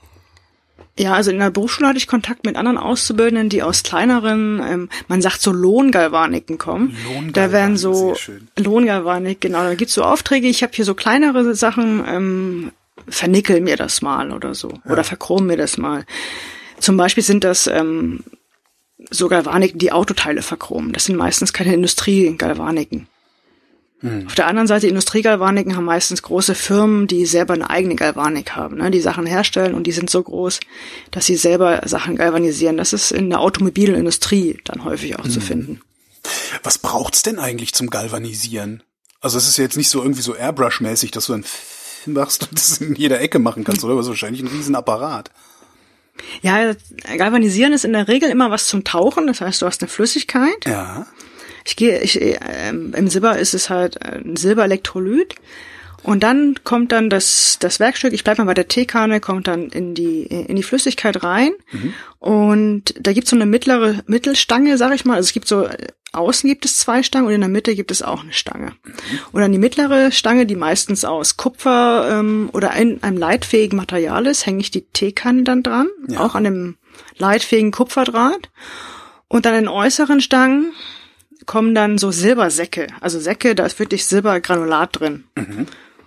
Ja, also in der Berufsschule hatte ich Kontakt mit anderen Auszubildenden, die aus kleineren, ähm, man sagt so Lohngalvaniken kommen. Lohngalvanik, da werden so Lohngalvanik, genau, da gibt's so Aufträge. Ich habe hier so kleinere Sachen, ähm, vernickel mir das mal oder so. Ja. Oder verchrom mir das mal. Zum Beispiel sind das ähm, so Galvaniken, die Autoteile verchromen. Das sind meistens keine Industriegalvaniken. Hm. Auf der anderen Seite, Industriegalvaniken haben meistens große Firmen, die selber eine eigene Galvanik haben, ne? Die Sachen herstellen und die sind so groß, dass sie selber Sachen galvanisieren. Das ist in der Automobilindustrie dann häufig auch hm. zu finden. Was braucht's denn eigentlich zum Galvanisieren? Also es ist ja jetzt nicht so irgendwie so Airbrush-mäßig, dass du dann machst und das in jeder Ecke machen kannst, oder? Das ist wahrscheinlich ein Riesenapparat. Ja, Galvanisieren ist in der Regel immer was zum Tauchen, das heißt, du hast eine Flüssigkeit. Ja. Ich gehe, ich, ähm, im Silber ist es halt ein Silberelektrolyt. Und dann kommt dann das, das Werkstück, ich bleib mal bei der Teekanne, kommt dann in die, in die Flüssigkeit rein. Mhm. Und da gibt's so eine mittlere Mittelstange, sag ich mal. Also es gibt so, außen gibt es zwei Stangen und in der Mitte gibt es auch eine Stange. Mhm. Und dann die mittlere Stange, die meistens aus Kupfer ähm, oder ein, einem leitfähigen Material ist, hänge ich die Teekanne dann dran, ja. Auch an dem leitfähigen Kupferdraht. Und dann in den äußeren Stangen kommen dann so Silbersäcke. Also Säcke, da ist wirklich Silbergranulat drin. Mhm.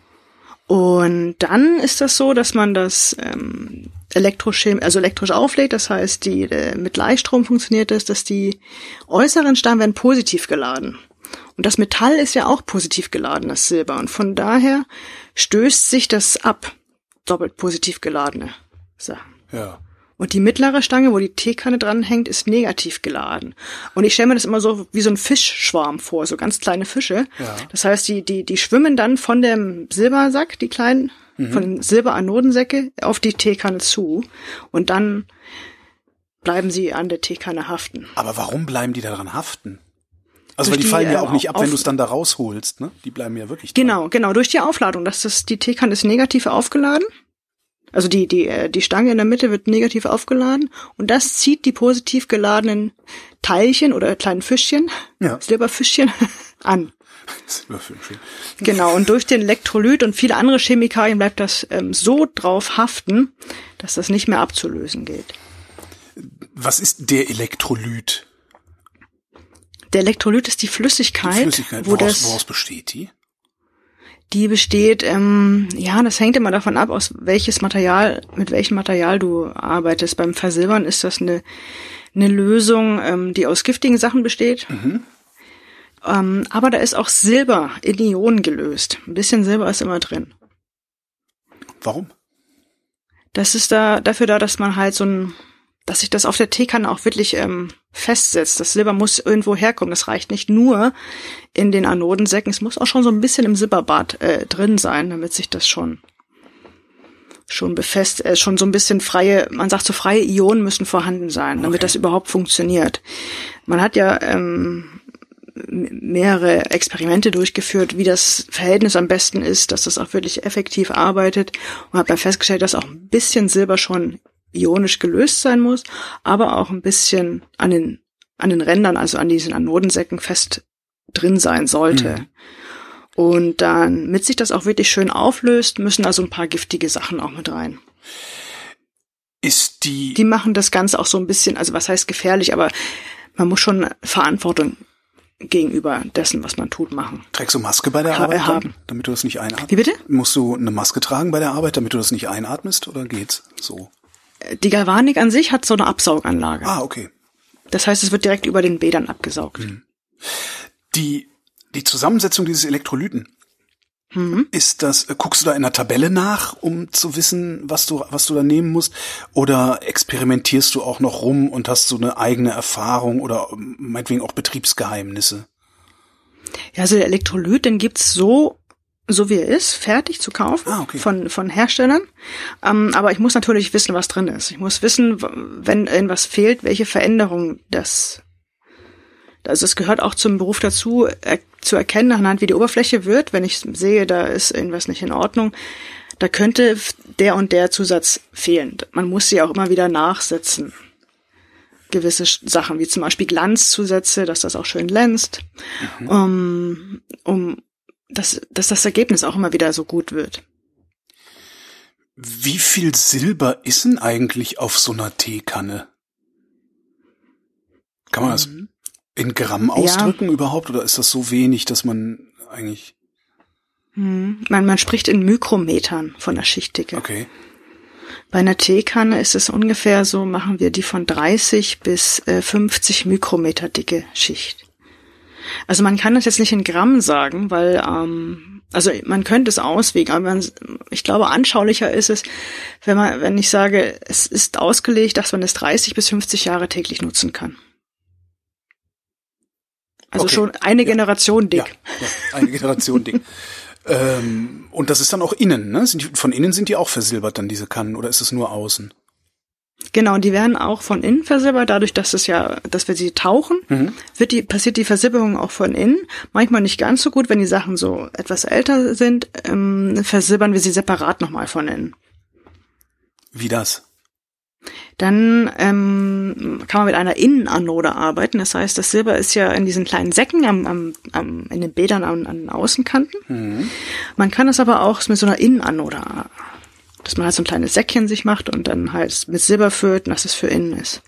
Und dann ist das so, dass man das ähm, elektrochemisch, also elektrisch auflädt. Das heißt, die äh, mit Gleichstrom funktioniert es, dass die äußeren Stangen werden positiv geladen. Und das Metall ist ja auch positiv geladen, das Silber. Und von daher stößt sich das ab, doppelt positiv geladene Sachen. Ja. Und die mittlere Stange, wo die Teekanne dran hängt, ist negativ geladen. Und ich stelle mir das immer so wie so ein Fischschwarm vor, so ganz kleine Fische. Ja. Das heißt, die, die, die schwimmen dann von dem Silbersack, die kleinen, mhm. von den Silberanodensäcke auf die Teekanne zu. Und dann bleiben sie an der Teekanne haften. Aber warum bleiben die daran haften? Also, Durch weil die, die fallen ja auch nicht ab, auf, wenn du es dann da rausholst, ne? Die bleiben ja wirklich dran. Genau, dran. genau, durch die Aufladung. Das ist, die Teekanne ist negativ aufgeladen. Also die, die, die Stange in der Mitte wird negativ aufgeladen und das zieht die positiv geladenen Teilchen oder kleinen Fischchen, ja. Silberfischchen, an. Silberfischchen. Genau, und durch den Elektrolyt und viele andere Chemikalien bleibt das ähm, so drauf haften, dass das nicht mehr abzulösen geht. Was ist der Elektrolyt? Der Elektrolyt ist die Flüssigkeit. Die Flüssigkeit, wo woraus, das, woraus besteht die? Die besteht, ähm, ja, das hängt immer davon ab, aus welches Material, mit welchem Material du arbeitest. Beim Versilbern ist das eine, eine Lösung, ähm, die aus giftigen Sachen besteht. Mhm. Ähm, aber da ist auch Silber in Ionen gelöst. Ein bisschen Silber ist immer drin. Warum? Das ist da dafür da, dass man halt so ein, dass sich das auf der Teekanne auch wirklich ähm, festsetzt. Das Silber muss irgendwo herkommen. Das reicht nicht nur in den Anodensäcken. Es muss auch schon so ein bisschen im Silberbad äh, drin sein, damit sich das schon schon befestigt, äh, schon so ein bisschen freie, man sagt so freie Ionen müssen vorhanden sein, damit okay. das überhaupt funktioniert. Man hat ja ähm, mehrere Experimente durchgeführt, wie das Verhältnis am besten ist, dass das auch wirklich effektiv arbeitet und hat dann festgestellt, dass auch ein bisschen Silber schon ionisch gelöst sein muss, aber auch ein bisschen an den an den Rändern, also an diesen Anodensäcken fest drin sein sollte. Mhm. Und dann, damit sich das auch wirklich schön auflöst, müssen also ein paar giftige Sachen auch mit rein. Ist die... Die machen das Ganze auch so ein bisschen, also was heißt gefährlich, aber man muss schon Verantwortung gegenüber dessen, was man tut, machen. Trägst du Maske bei der ha- Arbeit, haben. damit du das nicht einatmest? Wie bitte? Musst du eine Maske tragen bei der Arbeit, damit du das nicht einatmest, oder geht's so? Die Galvanik an sich hat so eine Absauganlage. Ah, okay. Das heißt, es wird direkt über den Bädern abgesaugt. Hm. Die, die Zusammensetzung dieses Elektrolyten, hm. ist das, guckst du da in der Tabelle nach, um zu wissen, was du, was du da nehmen musst? Oder experimentierst du auch noch rum und hast so eine eigene Erfahrung oder meinetwegen auch Betriebsgeheimnisse? Ja, also der Elektrolyt, den gibt's so, so wie er ist, fertig zu kaufen, ah, okay. von von Herstellern. Ähm, aber ich muss natürlich wissen, was drin ist. Ich muss wissen, wenn irgendwas fehlt, welche Veränderung das. Also es gehört auch zum Beruf dazu, er, zu erkennen anhand, wie die Oberfläche wird. Wenn ich sehe, da ist irgendwas nicht in Ordnung, da könnte der und der Zusatz fehlen. Man muss sie auch immer wieder nachsetzen. Gewisse Sachen, wie zum Beispiel Glanzzusätze, dass das auch schön glänzt, mhm. um, um dass, dass das Ergebnis auch immer wieder so gut wird. Wie viel Silber ist denn eigentlich auf so einer Teekanne? Kann man das mhm. in Gramm ausdrücken ja. überhaupt, oder ist das so wenig, dass man eigentlich... Mhm. Man, man spricht in Mikrometern von der Schichtdicke. Okay. Bei einer Teekanne ist es ungefähr so, machen wir die von dreißig bis äh, fünfzig Mikrometer dicke Schicht. Also man kann das jetzt nicht in Gramm sagen, weil, ähm, also man könnte es auswägen, aber man, ich glaube, anschaulicher ist es, wenn man, wenn ich sage, es ist ausgelegt, dass man es dreißig bis fünfzig Jahre täglich nutzen kann. Also okay. schon eine ja. Generation dick. Ja, ja, eine Generation dick. ähm, und das ist dann auch innen, ne? Sind die, von innen sind die auch versilbert dann, diese Kannen, oder ist es nur außen? Genau, die werden auch von innen versilbert, dadurch, dass es ja, dass wir sie tauchen, mhm. wird die, passiert die Versilberung auch von innen. Manchmal nicht ganz so gut, wenn die Sachen so etwas älter sind, ähm, versilbern wir sie separat nochmal von innen. Wie das? Dann ähm, kann man mit einer Innenanode arbeiten. Das heißt, das Silber ist ja in diesen kleinen Säcken am, am, am in den Bädern an, an den Außenkanten. Mhm. Man kann es aber auch mit so einer Innenanode, dass man halt so ein kleines Säckchen sich macht und dann halt mit Silber füllt, dass es für innen ist.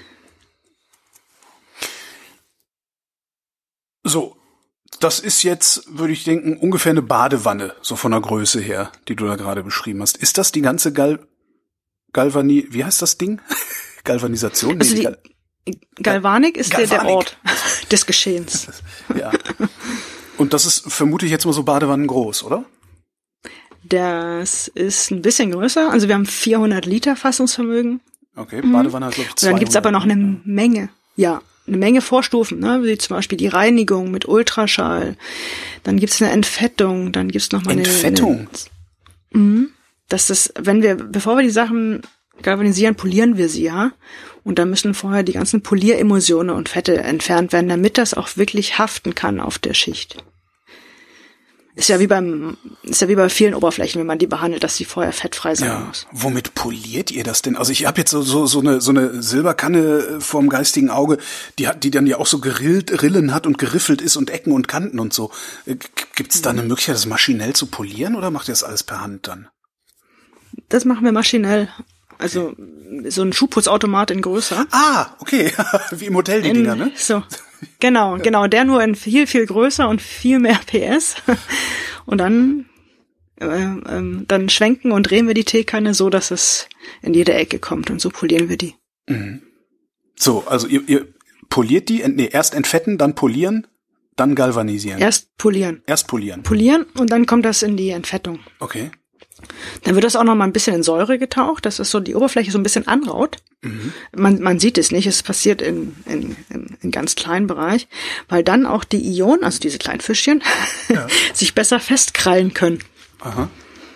So, das ist jetzt, würde ich denken, ungefähr eine Badewanne, so von der Größe her, die du da gerade beschrieben hast. Ist das die ganze Gal Galvani, wie heißt das Ding? Galvanisation? Also nee, die Gal Galvanik ist Galvanik. Der, der Ort des Geschehens. Ja. Und das ist, vermute ich jetzt mal so Badewannen groß, oder? Das ist ein bisschen größer. Also wir haben vierhundert Liter Fassungsvermögen. Okay, Badewanne hat, glaube ich, zweihundert. Und dann gibt's aber noch eine Menge, ja, eine Menge Vorstufen, ne, wie zum Beispiel die Reinigung mit Ultraschall. Dann gibt's eine Entfettung, dann gibt's noch mal eine Entfettung? Eine, mh, dass das, wenn wir, bevor wir die Sachen galvanisieren, polieren wir sie, ja. Und da müssen vorher die ganzen Polieremulsionen und Fette entfernt werden, damit das auch wirklich haften kann auf der Schicht. Ist ja wie beim, ist ja wie bei vielen Oberflächen, wenn man die behandelt, dass sie vorher fettfrei sein Ja. muss. Womit poliert ihr das denn? Also ich habe jetzt so so so eine so eine Silberkanne vorm geistigen Auge, die hat, die dann ja auch so gerillt, Rillen hat und geriffelt ist und Ecken und Kanten und so. Gibt's da eine Möglichkeit, das maschinell zu polieren oder macht ihr das alles per Hand dann? Das machen wir maschinell. Also so ein Schuhputzautomat in größer. Ah, okay. Wie im Hotel die in, Dinger, ne? So, genau, genau. Der nur in viel, viel größer und viel mehr P S. Und dann, äh, ähm, dann schwenken und drehen wir die Teekanne so, dass es in jede Ecke kommt. Und so polieren wir die. Mhm. So, also ihr, ihr poliert die, nee, erst entfetten, dann polieren, dann galvanisieren. Erst polieren. Erst polieren. Polieren und dann kommt das in die Entfettung. Okay. Dann wird das auch noch mal ein bisschen in Säure getaucht, dass es so die Oberfläche so ein bisschen anraut. Mhm. Man, man sieht es nicht, es passiert in, in, in, in ganz kleinen Bereich, weil dann auch die Ionen, also diese kleinen Fischchen, ja. sich besser festkrallen können. Aha.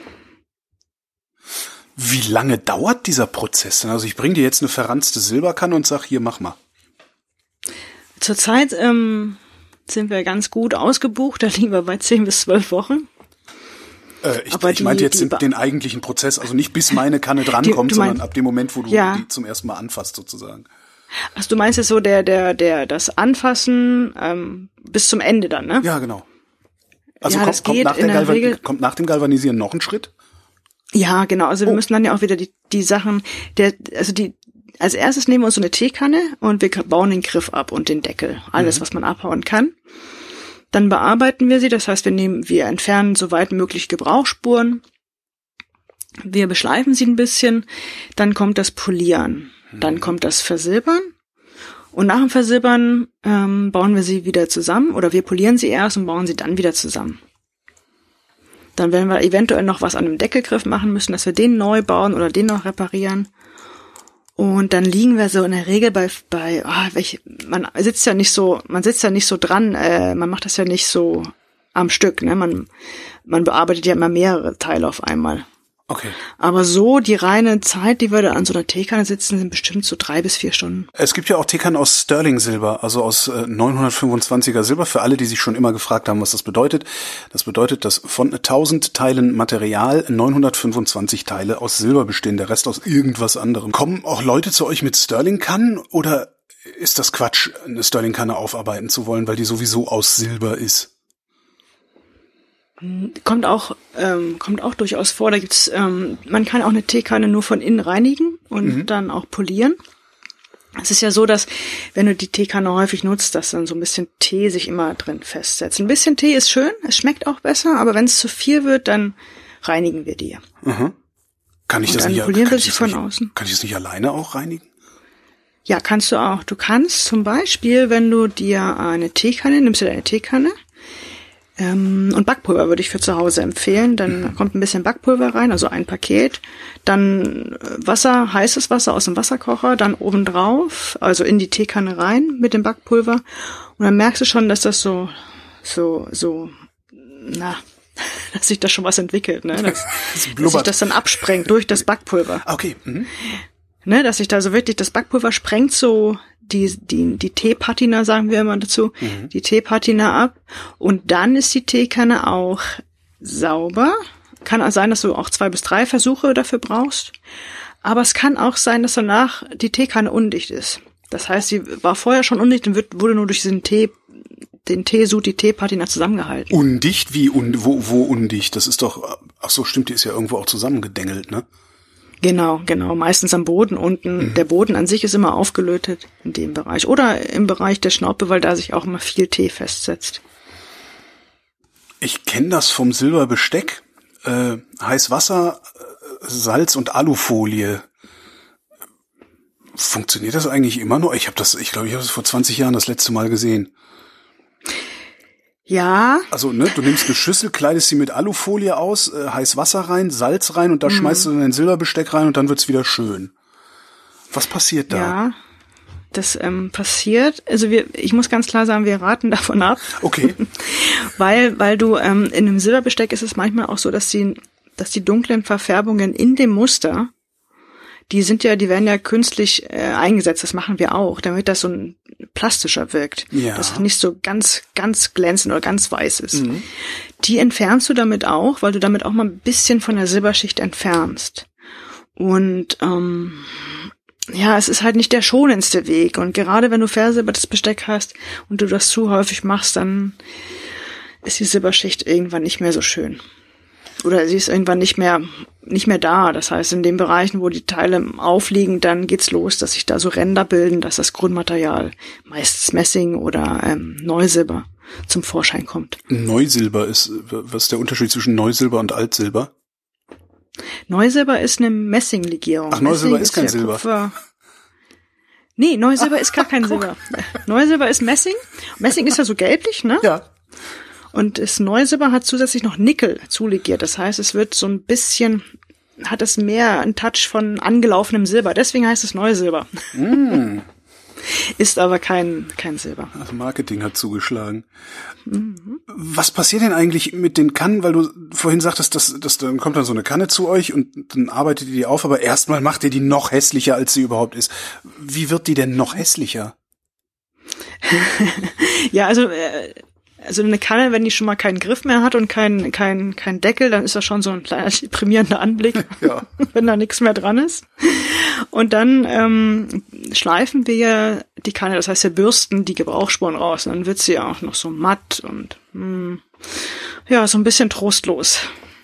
Wie lange dauert dieser Prozess denn? Also ich bringe dir jetzt eine verranzte Silberkanne und sag, hier, mach mal. Zurzeit ähm, sind wir ganz gut ausgebucht, da liegen wir bei zehn bis zwölf Wochen. Äh, ich Aber ich die, meinte jetzt den, die, den eigentlichen Prozess, also nicht bis meine Kanne drankommt, die, sondern meinst, ab dem Moment, wo du ja. die zum ersten Mal anfasst sozusagen. Also du meinst jetzt so der, der, der, das Anfassen ähm, bis zum Ende dann, ne? Ja, genau. Also ja, kommt, das kommt, geht nach der in der Galvan- Regel, kommt nach dem Galvanisieren noch ein Schritt? Ja, genau. Also wir Oh. müssen dann ja auch wieder die, die Sachen, der, also die, als erstes nehmen wir uns so eine Teekanne und wir bauen den Griff ab und den Deckel. Alles, mhm. was man abhauen kann. Dann bearbeiten wir sie, das heißt, wir nehmen, wir entfernen soweit möglich Gebrauchsspuren. Wir beschleifen sie ein bisschen, dann kommt das Polieren, dann kommt das Versilbern und nach dem Versilbern ähm, bauen wir sie wieder zusammen oder wir polieren sie erst und bauen sie dann wieder zusammen. Dann werden wir eventuell noch was an dem Deckelgriff machen müssen, dass wir den neu bauen oder den noch reparieren. Und dann liegen wir so in der Regel bei, bei oh, welche, man sitzt ja nicht so, man sitzt ja nicht so dran, äh, man macht das ja nicht so am Stück, ne? Man, man bearbeitet ja immer mehrere Teile auf einmal. Okay. Aber so die reine Zeit, die wir da an so einer Teekanne sitzen, sind bestimmt so drei bis vier Stunden. Es gibt ja auch Teekannen aus Sterling-Silber, also aus äh, neunhundertfünfundzwanziger Silber, für alle, die sich schon immer gefragt haben, was das bedeutet. Das bedeutet, dass von tausend Teilen Material neunhundertfünfundzwanzig Teile aus Silber bestehen, der Rest aus irgendwas anderem. Kommen auch Leute zu euch mit Sterling-Kannen oder ist das Quatsch, eine Sterling-Kanne aufarbeiten zu wollen, weil die sowieso aus Silber ist? Kommt auch, ähm, kommt auch durchaus vor. Da gibt's, ähm, man kann auch eine Teekanne nur von innen reinigen und mhm. dann auch polieren. Es ist ja so, dass wenn du die Teekanne häufig nutzt, dass dann so ein bisschen Tee sich immer drin festsetzt. Ein bisschen Tee ist schön, es schmeckt auch besser, aber wenn es zu viel wird, dann reinigen wir die. Mhm. Kann ich und das dann nicht? polieren kann wir ich sie das von nicht, außen. Kann ich das nicht alleine auch reinigen? Ja, kannst du auch. Du kannst zum Beispiel, wenn du dir eine Teekanne, nimmst du deine Teekanne, Ähm, und Backpulver würde ich für zu Hause empfehlen. Dann mhm. kommt ein bisschen Backpulver rein, also ein Paket. Dann Wasser, heißes Wasser aus dem Wasserkocher, dann obendrauf, also in die Teekanne rein mit dem Backpulver. Und dann merkst du schon, dass das so, so, so, na, dass sich da schon was entwickelt, ne? Dass, dass sich das dann absprengt durch das Backpulver. Okay. Mhm. Ne, dass sich da so wirklich das Backpulver sprengt so die die die Teepatina, sagen wir immer dazu, mhm. die Teepatina ab und dann ist die Teekanne auch sauber. Kann auch sein, dass du auch zwei bis drei Versuche dafür brauchst, aber es kann auch sein, dass danach die Teekanne undicht ist. Das heißt, sie war vorher schon undicht und wird, wurde nur durch diesen Tee, den Teesud, die Teepatina zusammengehalten. Undicht? Wie? Un, wo, wo undicht? Das ist doch, ach so, stimmt, die ist ja irgendwo auch zusammengedengelt, ne? Genau, genau. Meistens am Boden unten. Mhm. Der Boden an sich ist immer aufgelötet in dem Bereich. Oder im Bereich der Schnaube, weil da sich auch immer viel Tee festsetzt. Ich kenne das vom Silberbesteck. Äh, heiß Wasser, Salz und Alufolie. Funktioniert das eigentlich immer noch? Ich habe das, ich glaube, ich habe das vor zwanzig Jahren das letzte Mal gesehen. Ja. Also, ne, du nimmst eine Schüssel, kleidest sie mit Alufolie aus, äh, heiß Wasser rein, Salz rein und da mhm. schmeißt du dann ein Silberbesteck rein und dann wird's wieder schön. Was passiert da? Ja, das ähm, passiert, also wir, ich muss ganz klar sagen, wir raten davon ab. Okay. weil, weil du, ähm, in einem Silberbesteck ist es manchmal auch so, dass die, dass die dunklen Verfärbungen in dem Muster, die sind ja, die werden ja künstlich äh, eingesetzt, das machen wir auch, damit das so ein plastischer wirkt. Ja. Dass es nicht so ganz, ganz glänzend oder ganz weiß ist. Mhm. Die entfernst du damit auch, weil du damit auch mal ein bisschen von der Silberschicht entfernst. Und ähm, ja, es ist halt nicht der schonendste Weg. Und gerade wenn du versilbertes Besteck hast und du das zu häufig machst, dann ist die Silberschicht irgendwann nicht mehr so schön. Oder sie ist irgendwann nicht mehr nicht mehr da. Das heißt, in den Bereichen, wo die Teile aufliegen, dann geht's los, dass sich da so Ränder bilden, dass das Grundmaterial, meistens Messing oder ähm, Neusilber, zum Vorschein kommt. Neusilber ist, was ist der Unterschied zwischen Neusilber und Altsilber? Neusilber ist eine Messinglegierung. Ach, Neusilber Messing ist kein ja Silber. Kupfer. Nee, Neusilber ist gar kein Silber. Neusilber ist Messing. Messing ist ja so gelblich, ne? Ja. Und das Neusilber hat zusätzlich noch Nickel zulegiert. Das heißt, es wird so ein bisschen, hat es mehr einen Touch von angelaufenem Silber. Deswegen heißt es Neusilber. Mm. Ist aber kein, kein Silber. Das Marketing hat zugeschlagen. Mhm. Was passiert denn eigentlich mit den Kannen? Weil du vorhin sagtest, dass, dass dann kommt dann so eine Kanne zu euch und dann arbeitet ihr die auf, aber erstmal macht ihr die noch hässlicher, als sie überhaupt ist. Wie wird die denn noch hässlicher? Ja, also, äh, Also eine Kanne, wenn die schon mal keinen Griff mehr hat und keinen kein, kein Deckel, dann ist das schon so ein kleiner deprimierender Anblick, ja. wenn da nichts mehr dran ist. Und dann ähm, schleifen wir die Kanne, das heißt wir bürsten die Gebrauchsspuren raus. Und dann wird sie auch noch so matt und mh, ja, so ein bisschen trostlos.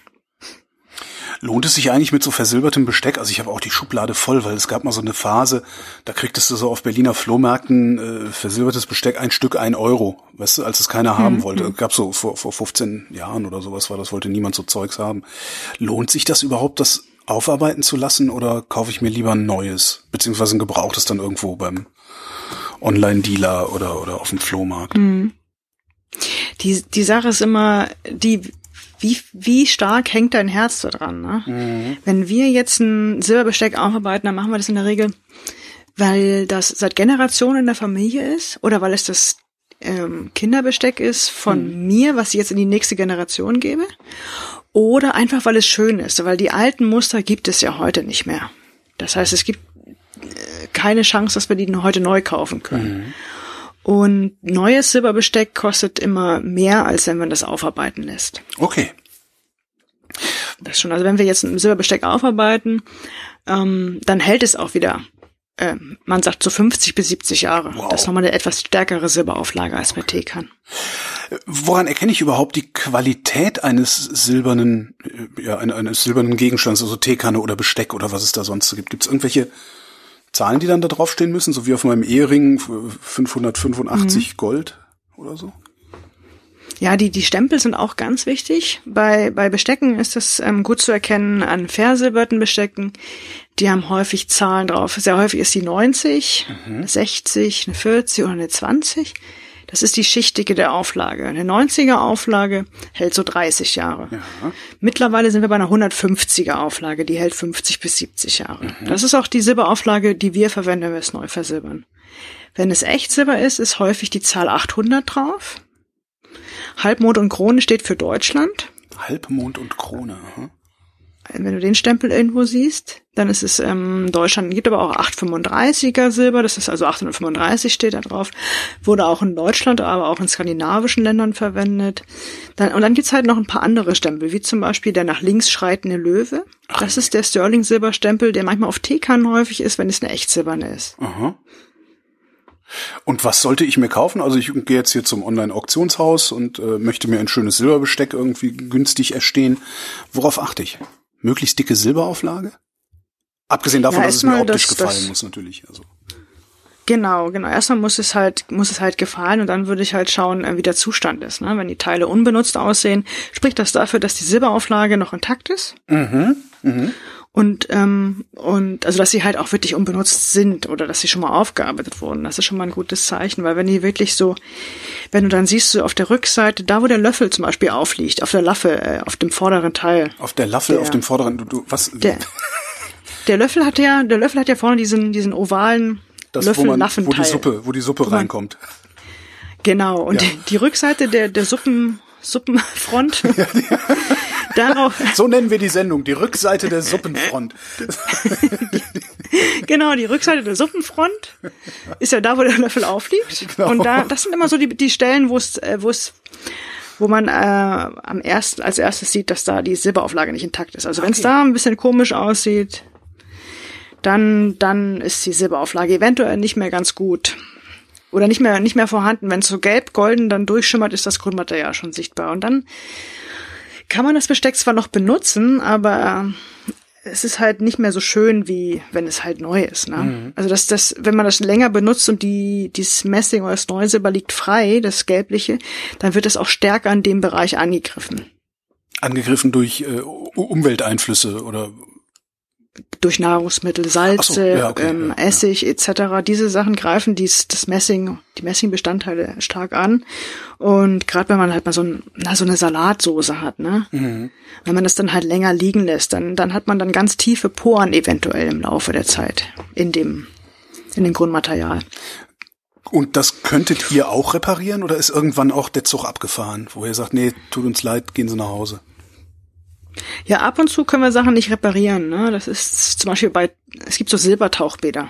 Lohnt es sich eigentlich mit so versilbertem Besteck? Also ich habe auch die Schublade voll, weil es gab mal so eine Phase, da kriegtest du so auf Berliner Flohmärkten äh, versilbertes Besteck, ein Stück ein Euro, weißt du, als es keiner haben mhm. wollte. Gab so vor, vor fünfzehn Jahren oder sowas war das, wollte niemand so Zeugs haben. Lohnt sich das überhaupt, das aufarbeiten zu lassen, oder kaufe ich mir lieber ein neues, beziehungsweise ein gebrauchtes dann irgendwo beim Online-Dealer oder oder auf dem Flohmarkt? Mhm. Die, die Sache ist immer, die Wie, wie stark hängt dein Herz da dran, ne? Mhm. Wenn wir jetzt ein Silberbesteck aufarbeiten, dann machen wir das in der Regel, weil das seit Generationen in der Familie ist oder weil es das ähm, Kinderbesteck ist von mhm. mir, was ich jetzt in die nächste Generation gebe, oder einfach, weil es schön ist, weil die alten Muster gibt es ja heute nicht mehr. Das heißt, es gibt äh, keine Chance, dass wir die heute neu kaufen können. Mhm. Und neues Silberbesteck kostet immer mehr, als wenn man das aufarbeiten lässt. Okay. Das schon. Also wenn wir jetzt ein Silberbesteck aufarbeiten, ähm, dann hält es auch wieder, äh, man sagt so fünfzig bis siebzig Jahre. Wow. Das ist nochmal eine etwas stärkere Silberauflage als bei Teekann. Woran erkenne ich überhaupt die Qualität eines silbernen, ja, eines silbernen Gegenstands, also Teekanne oder Besteck oder was es da sonst gibt? Gibt es irgendwelche Zahlen, die dann da draufstehen müssen, so wie auf meinem Ehering fünfhundertfünfundachtzig mhm. Gold oder so? Ja, die die Stempel sind auch ganz wichtig. Bei bei Bestecken ist das ähm, gut zu erkennen an versilberten Bestecken. Die haben häufig Zahlen drauf. Sehr häufig ist die neunzig, mhm. eine sechzig, eine vierzig oder eine zwanzig. Das ist die Schichtdicke der Auflage. Eine neunziger Auflage hält so dreißig Jahre. Ja. Mittlerweile sind wir bei einer hundertfünfziger Auflage, die hält fünfzig bis siebzig Jahre. Mhm. Das ist auch die Silberauflage, die wir verwenden, wenn wir es neu versilbern. Wenn es Echtsilber ist, ist häufig die Zahl achthundert drauf. Halbmond und Krone steht für Deutschland. Halbmond und Krone, aha. Wenn du den Stempel irgendwo siehst, dann ist es ähm, Deutschland, gibt aber auch achthundertfünfunddreißiger Silber, das ist also achthundertfünfunddreißig steht da drauf, wurde auch in Deutschland, aber auch in skandinavischen Ländern verwendet. Dann, und dann gibt's halt noch ein paar andere Stempel, wie zum Beispiel der nach links schreitende Löwe. Ach, das ist der Sterling-Silberstempel, der manchmal auf Teekann häufig ist, wenn es eine Echtsilberne ist. Aha. Und was sollte ich mir kaufen? Also ich gehe jetzt hier zum Online-Auktionshaus und äh, möchte mir ein schönes Silberbesteck irgendwie günstig erstehen. Worauf achte ich? Möglichst dicke Silberauflage? Abgesehen davon, ja, dass es mir optisch das, gefallen das, muss natürlich. Also. Genau, genau. Erstmal muss es halt muss es halt gefallen und dann würde ich halt schauen, wie der Zustand ist. Ne? Wenn die Teile unbenutzt aussehen, spricht das dafür, dass die Silberauflage noch intakt ist. Mhm, mhm. Und ähm, und also dass sie halt auch wirklich unbenutzt sind oder dass sie schon mal aufgearbeitet wurden. Das ist schon mal ein gutes Zeichen, weil wenn die wirklich so, wenn du dann siehst, so auf der Rückseite, da wo der Löffel zum Beispiel aufliegt, auf der Laffe, äh, auf dem vorderen Teil. Auf der Laffe, der, auf dem vorderen, du, du was? Der, Der Löffel hat ja, der Löffel hat ja vorne diesen, diesen ovalen das, Löffel, wo man, Laffenteil. wo die Suppe, wo die Suppe reinkommt. Genau. Und Ja. die, die Rückseite der, der Suppen, Suppenfront. Ja, ja. Darauf. So nennen wir die Sendung, die Rückseite der Suppenfront. Genau, die Rückseite der Suppenfront ist ja da, wo der Löffel aufliegt. Genau. Und da, das sind immer so die, die Stellen, wo es, äh, wo es, wo man äh, am ersten, als erstes sieht, dass da die Silberauflage nicht intakt ist. Also wenn es Okay. da ein bisschen komisch aussieht, dann, dann ist die Silberauflage eventuell nicht mehr ganz gut. Oder nicht mehr, nicht mehr vorhanden. Wenn es so gelb-golden dann durchschimmert, ist das Grundmaterial schon sichtbar. Und dann kann man das Besteck zwar noch benutzen, aber es ist halt nicht mehr so schön, wie wenn es halt neu ist. Ne? Mhm. Also das, das, wenn man das länger benutzt und die, dieses Messing oder das Neusilber liegt frei, das Gelbliche, dann wird es auch stärker in dem Bereich angegriffen. Angegriffen durch äh, Umwelteinflüsse oder Durch Nahrungsmittel, Salze, Ach so, ja, okay, ähm, ja, Essig et cetera. Diese Sachen greifen dies, das Messing, die Messingbestandteile stark an. Und gerade wenn man halt mal so, ein, na, so eine Salatsoße hat, ne, mhm. wenn man das dann halt länger liegen lässt, dann, dann hat man dann ganz tiefe Poren eventuell im Laufe der Zeit in dem, in dem Grundmaterial. Und das könntet ihr auch reparieren oder ist irgendwann auch der Zug abgefahren, wo ihr sagt, nee, tut uns leid, gehen Sie nach Hause? Ja, ab und zu können wir Sachen nicht reparieren, ne? Das ist zum Beispiel bei, es gibt so Silbertauchbäder.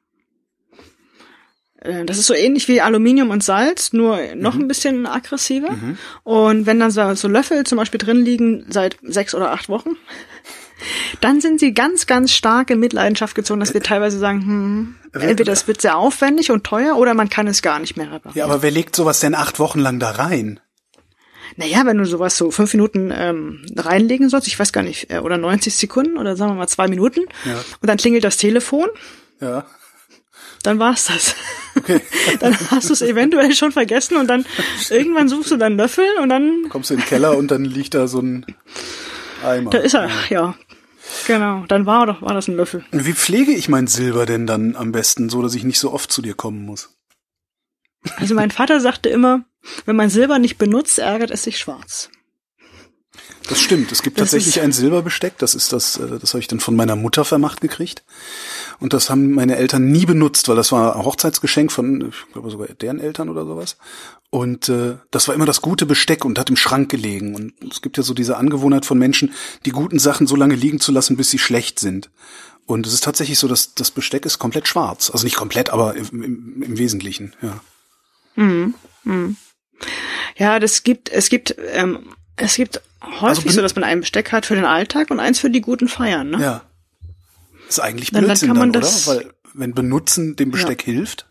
Äh, Das ist so ähnlich wie Aluminium und Salz, nur noch mhm. ein bisschen aggressiver. Mhm. Und wenn dann so, so Löffel zum Beispiel drin liegen seit sechs oder acht Wochen, dann sind sie ganz, ganz stark in Mitleidenschaft gezogen, dass wir teilweise sagen, hm, entweder es wird sehr aufwendig und teuer oder man kann es gar nicht mehr reparieren. Ja, aber wer legt sowas denn acht Wochen lang da rein? Naja, wenn du sowas so fünf Minuten ähm, reinlegen sollst, ich weiß gar nicht, äh, oder neunzig Sekunden oder sagen wir mal zwei Minuten, ja. Und dann klingelt das Telefon, ja. Dann war's das. Okay. Dann hast du es eventuell schon vergessen und dann irgendwann suchst du deinen Löffel und dann kommst du in den Keller und dann liegt da so ein Eimer. Da ist er, ja. Genau, dann war doch war das ein Löffel. Wie pflege ich mein Silber denn dann am besten, so dass ich nicht so oft zu dir kommen muss? Also mein Vater sagte immer, wenn man Silber nicht benutzt, ärgert es sich schwarz. Das stimmt. Es gibt das tatsächlich ein Silberbesteck. Das ist das, das habe ich dann von meiner Mutter vermacht gekriegt. Und das haben meine Eltern nie benutzt, weil das war ein Hochzeitsgeschenk von, ich glaube sogar deren Eltern oder sowas. Und äh, das war immer das gute Besteck und hat im Schrank gelegen. Und es gibt ja so diese Angewohnheit von Menschen, die guten Sachen so lange liegen zu lassen, bis sie schlecht sind. Und es ist tatsächlich so, dass das Besteck ist komplett schwarz. Also nicht komplett, aber im, im, im Wesentlichen, ja. Mhm. Mhm. Ja, das gibt, es gibt, ähm, es gibt häufig also, so, dass man ein Besteck hat für den Alltag und eins für die guten Feiern, ne? Ja. Das ist eigentlich dann, Blödsinn dann, kann man dann, das, oder? Weil wenn Benutzen dem Besteck ja. hilft.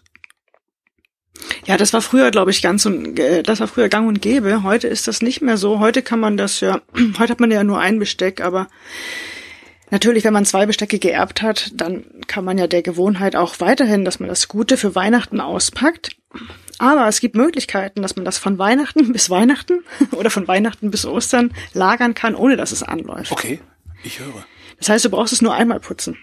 Ja, das war früher, glaube ich, ganz und das war früher gang und gäbe. Heute ist das nicht mehr so. Heute kann man das ja, heute hat man ja nur ein Besteck, aber natürlich, wenn man zwei Bestecke geerbt hat, dann kann man ja der Gewohnheit auch weiterhin, dass man das Gute für Weihnachten auspackt. Aber es gibt Möglichkeiten, dass man das von Weihnachten bis Weihnachten oder von Weihnachten bis Ostern lagern kann, ohne dass es anläuft. Okay, ich höre. Das heißt, du brauchst es nur einmal putzen.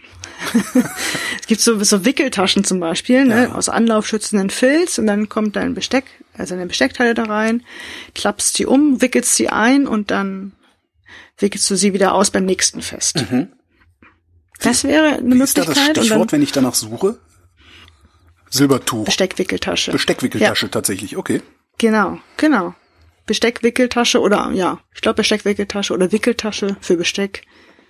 Es gibt so, so Wickeltaschen zum Beispiel, ne, ja. aus anlaufschützenden Filz und dann kommt dein Besteck, also deine Besteckteile da rein, klappst sie um, wickelst sie ein und dann wickelst du sie wieder aus beim nächsten Fest. Mhm. Das wäre eine Wie Möglichkeit. Ist da das Stichwort, und dann, wenn ich danach suche? Silbertuch. Besteckwickeltasche. Besteckwickeltasche, ja. Tatsächlich, okay. Genau, genau. Besteckwickeltasche oder, ja, ich glaube Besteckwickeltasche oder Wickeltasche für Besteck.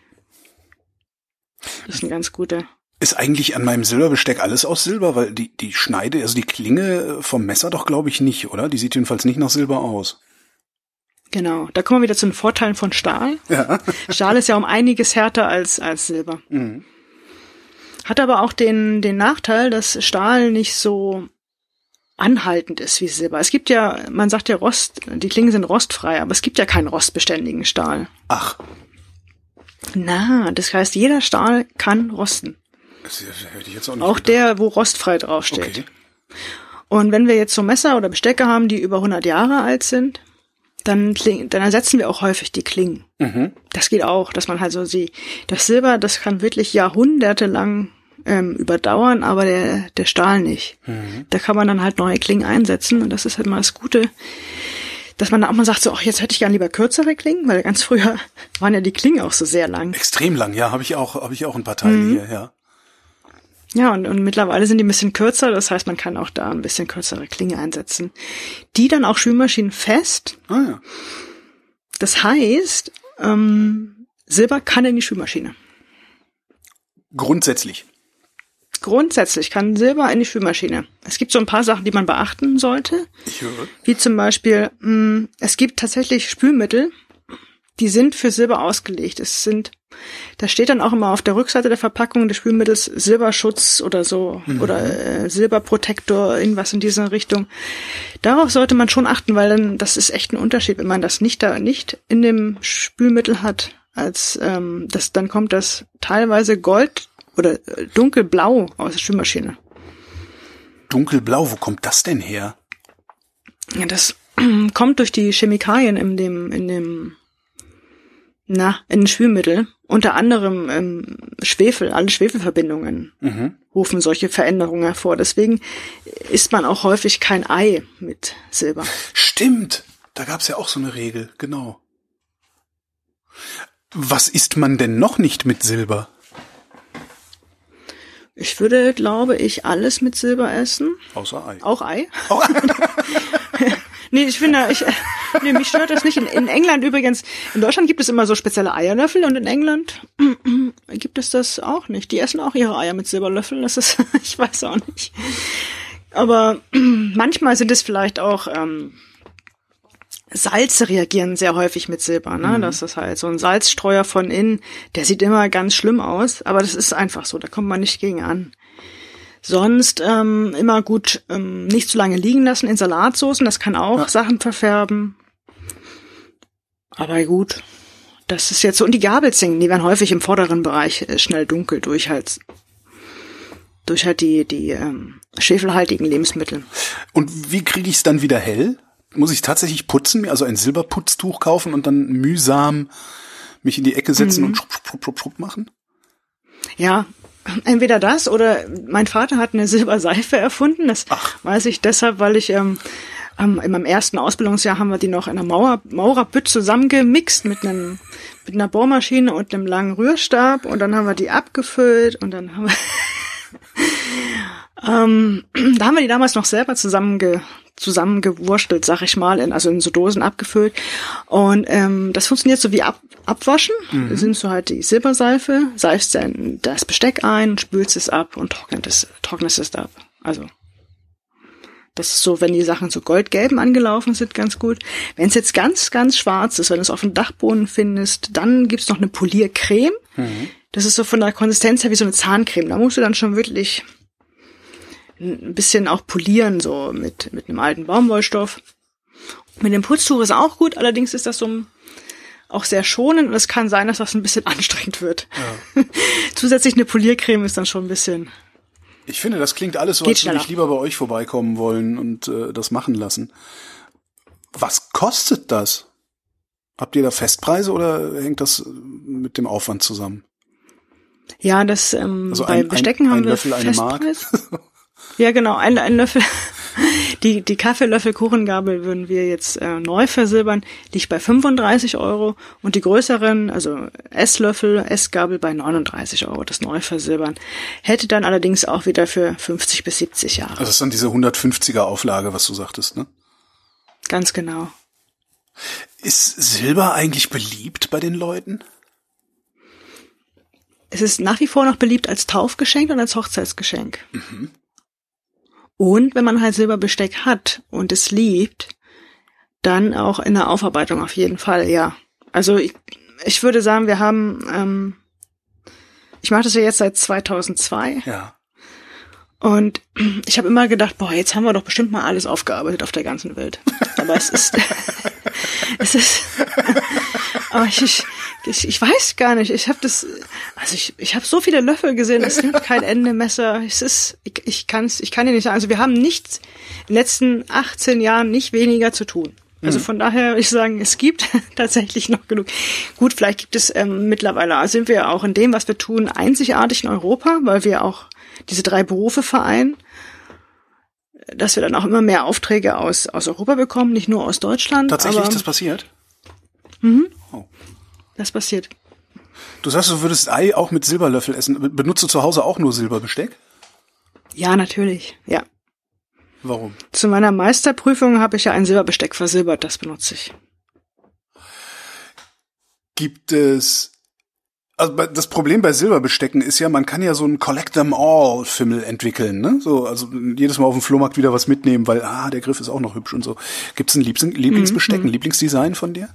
Das ist ein ganz guter. Ist eigentlich an meinem Silberbesteck alles aus Silber? Weil die, die Schneide, also die Klinge vom Messer doch, glaube ich, nicht, oder? Die sieht jedenfalls nicht nach Silber aus. Genau, da kommen wir wieder zu den Vorteilen von Stahl. Ja. Stahl ist ja um einiges härter als, als Silber. Mhm. Hat aber auch den, den Nachteil, dass Stahl nicht so anhaltend ist wie Silber. Es gibt ja, man sagt ja Rost, die Klingen sind rostfrei, aber es gibt ja keinen rostbeständigen Stahl. Ach. Na, das heißt, jeder Stahl kann rosten. Das hätte ich jetzt auch nicht auch gedacht. Der, wo rostfrei draufsteht. Okay. Und wenn wir jetzt so Messer oder Bestecke haben, die über hundert Jahre alt sind, dann, dann ersetzen wir auch häufig die Klingen. Mhm. Das geht auch, dass man halt so sieht. Das Silber, das kann wirklich jahrhundertelang ähm, überdauern, aber der, der Stahl nicht. Mhm. Da kann man dann halt neue Klingen einsetzen und das ist halt mal das Gute. dass man auch mal sagt, so, ach, jetzt hätte ich gern lieber kürzere Klingen, weil ganz früher waren ja die Klingen auch so sehr lang. Extrem lang, ja, habe ich auch, habe ich auch ein paar Teile mhm. hier, ja. Ja, und, und mittlerweile sind die ein bisschen kürzer, das heißt, man kann auch da ein bisschen kürzere Klinge einsetzen. Die dann auch spülmaschinenfest. Ah, ja. Das heißt, ähm, Silber kann in die Spülmaschine. Grundsätzlich. Grundsätzlich kann Silber in die Spülmaschine. Es gibt so ein paar Sachen, die man beachten sollte. Ich höre. Wie zum Beispiel, mh, es gibt tatsächlich Spülmittel, die sind für Silber ausgelegt. Es sind, da steht dann auch immer auf der Rückseite der Verpackung des Spülmittels Silberschutz oder so, mhm. oder äh, Silberprotektor, irgendwas in dieser Richtung. Darauf sollte man schon achten, weil dann, das ist echt ein Unterschied, wenn man das nicht da, nicht in dem Spülmittel hat, als, ähm, das, dann kommt das teilweise Gold oder dunkelblau aus der Spülmaschine. Dunkelblau, wo kommt das denn her? Ja, das kommt durch die Chemikalien in dem, in dem, na, in den Spülmittel. Unter anderem ähm, Schwefel, alle Schwefelverbindungen mhm. rufen solche Veränderungen hervor. Deswegen isst man auch häufig kein Ei mit Silber. Stimmt, da gab's ja auch so eine Regel, genau. Was isst man denn noch nicht mit Silber? Ich würde, glaube ich, alles mit Silber essen. Außer Ei. Auch Ei? Auch Ei. Nee, ich finde, ich, nee, mich stört das nicht. In, in England übrigens, in Deutschland gibt es immer so spezielle Eierlöffel und in England gibt es das auch nicht. Die essen auch ihre Eier mit Silberlöffeln. Das ist, ich weiß auch nicht. Aber manchmal sind es vielleicht auch, ähm, Salze reagieren sehr häufig mit Silber, ne? Mhm. Das ist halt so ein Salzstreuer von innen, der sieht immer ganz schlimm aus, aber das ist einfach so, da kommt man nicht gegen an. Sonst ähm, immer gut ähm, nicht zu lange liegen lassen in Salatsoßen, das kann auch ja. Sachen verfärben. Aber gut, das ist jetzt so. Und die Gabelzinken, die werden häufig im vorderen Bereich äh, schnell dunkel durch halt durch halt die die ähm, schwefelhaltigen Lebensmittel. Und wie kriege ich es dann wieder hell? Muss ich tatsächlich putzen, mir also ein Silberputztuch kaufen und dann mühsam mich in die Ecke setzen mhm. und schrupp, schrupp, schrupp, schrupp machen? Ja, entweder das oder mein Vater hat eine Silberseife erfunden. Das Ach. weiß ich deshalb, weil ich ähm, ähm, in meinem ersten Ausbildungsjahr haben wir die noch in einer Mauer, Maurerbütt zusammengemixt mit einem mit einer Bohrmaschine und einem langen Rührstab und dann haben wir die abgefüllt und dann haben wir ähm, da haben wir die damals noch selber zusammenge zusammengewurstelt, sag ich mal, in, also in so Dosen abgefüllt. Und ähm, das funktioniert so wie ab, Abwaschen. Mhm. Da nimmst du halt die Silberseife, seifst dann das Besteck ein, spülst es ab und trocknet es, trocknest es ab. Also das ist so, wenn die Sachen so goldgelben angelaufen sind, ganz gut. Wenn es jetzt ganz, ganz schwarz ist, wenn du es auf dem Dachboden findest, dann gibt's noch eine Poliercreme. Mhm. Das ist so von der Konsistenz her wie so eine Zahncreme. Da musst du dann schon wirklich ein bisschen auch polieren, so mit mit einem alten Baumwollstoff. Mit dem Putztuch ist auch gut, allerdings ist das so auch sehr schonend und es kann sein, dass das ein bisschen anstrengend wird. Ja. Zusätzlich eine Poliercreme ist dann schon ein bisschen. Ich finde, das klingt alles so, als würde ich lieber bei euch vorbeikommen wollen und äh, das machen lassen. Was kostet das? Habt ihr da Festpreise oder hängt das mit dem Aufwand zusammen? Ja, das ähm, also bei ein, Bestecken ein, haben ein wir Löffel, Festpreis. Ja, genau, ein, ein Löffel. Die, die Kaffeelöffel Kuchengabel würden wir jetzt äh, neu versilbern, liegt bei fünfunddreißig Euro und die größeren, also Esslöffel, Essgabel bei neununddreißig Euro, das neu versilbern. Hätte dann allerdings auch wieder für fünfzig bis siebzig Jahre. Also das ist dann diese hundertfünfziger Auflage, was du sagtest, ne? Ganz genau. Ist Silber eigentlich beliebt bei den Leuten? Es ist nach wie vor noch beliebt als Taufgeschenk und als Hochzeitsgeschenk. Mhm. Und wenn man halt Silberbesteck hat und es liebt, dann auch in der Aufarbeitung auf jeden Fall, ja. Also ich, ich würde sagen, wir haben, ähm, ich mache das ja jetzt seit zweitausendzwei. Ja. Und ich habe immer gedacht, boah, jetzt haben wir doch bestimmt mal alles aufgearbeitet auf der ganzen Welt. Aber es ist, es ist, aber ich, ich, ich, ich weiß gar nicht. Ich habe das, also ich, ich habe so viele Löffel gesehen. Es nimmt kein Ende, Messer. Es ist, ich, ich kann's, ich kann dir nicht sagen. Also wir haben nichts in den letzten achtzehn Jahren nicht weniger zu tun. Also von daher würde ich sagen, es gibt tatsächlich noch genug. Gut, vielleicht gibt es ähm, mittlerweile, sind wir auch in dem, was wir tun, einzigartig in Europa, weil wir auch diese drei Berufe vereinen. dass wir dann auch immer mehr Aufträge aus, aus Europa bekommen, nicht nur aus Deutschland. Tatsächlich, aber, das passiert? Mhm. Oh. Das passiert. Du sagst, du würdest Ei auch mit Silberlöffel essen. Benutzt du zu Hause auch nur Silberbesteck? Ja, natürlich, ja. Warum? Zu meiner Meisterprüfung habe ich ja ein Silberbesteck versilbert, das benutze ich. Gibt es, also das Problem bei Silberbestecken ist ja, man kann ja so einen Collect-them-all-Fimmel entwickeln, ne? So, also jedes Mal auf dem Flohmarkt wieder was mitnehmen, weil, ah, der Griff ist auch noch hübsch und so. Gibt es ein Lieblings- Lieblingsbesteck, ein mhm. Lieblingsdesign von dir?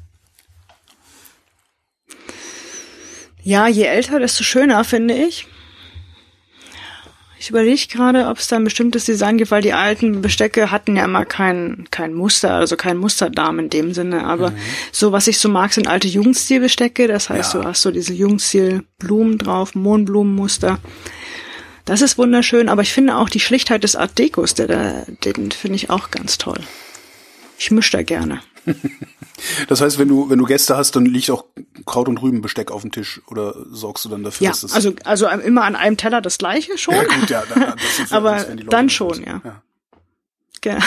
Ja, je älter, desto schöner, finde ich. Ich überlege gerade, ob es da ein bestimmtes Design gibt, weil die alten Bestecke hatten ja immer kein kein Muster, also kein Musterdarm in dem Sinne. Aber mhm. so, was ich so mag, sind alte Jugendstilbestecke. Das heißt, ja. du hast so diese Jugendstil-Blumen drauf, Mohnblumenmuster. Das ist wunderschön, aber ich finde auch die Schlichtheit des Art Decos, der, der, den finde ich auch ganz toll. Ich mische da gerne. Das heißt, wenn du wenn du Gäste hast, dann liegt auch Kraut- und Rübenbesteck auf dem Tisch oder sorgst du dann dafür, ja, dass das... also also immer an einem Teller das Gleiche schon. Ja gut, ja. Dann, das ist, aber das, wenn die Leute dann das schon, wissen. ja. ja. ja.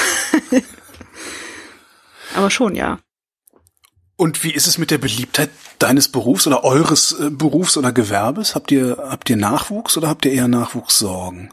Aber schon, ja. Und wie ist es mit der Beliebtheit deines Berufs oder eures äh, Berufs oder Gewerbes? Habt ihr habt ihr Nachwuchs oder habt ihr eher Nachwuchssorgen?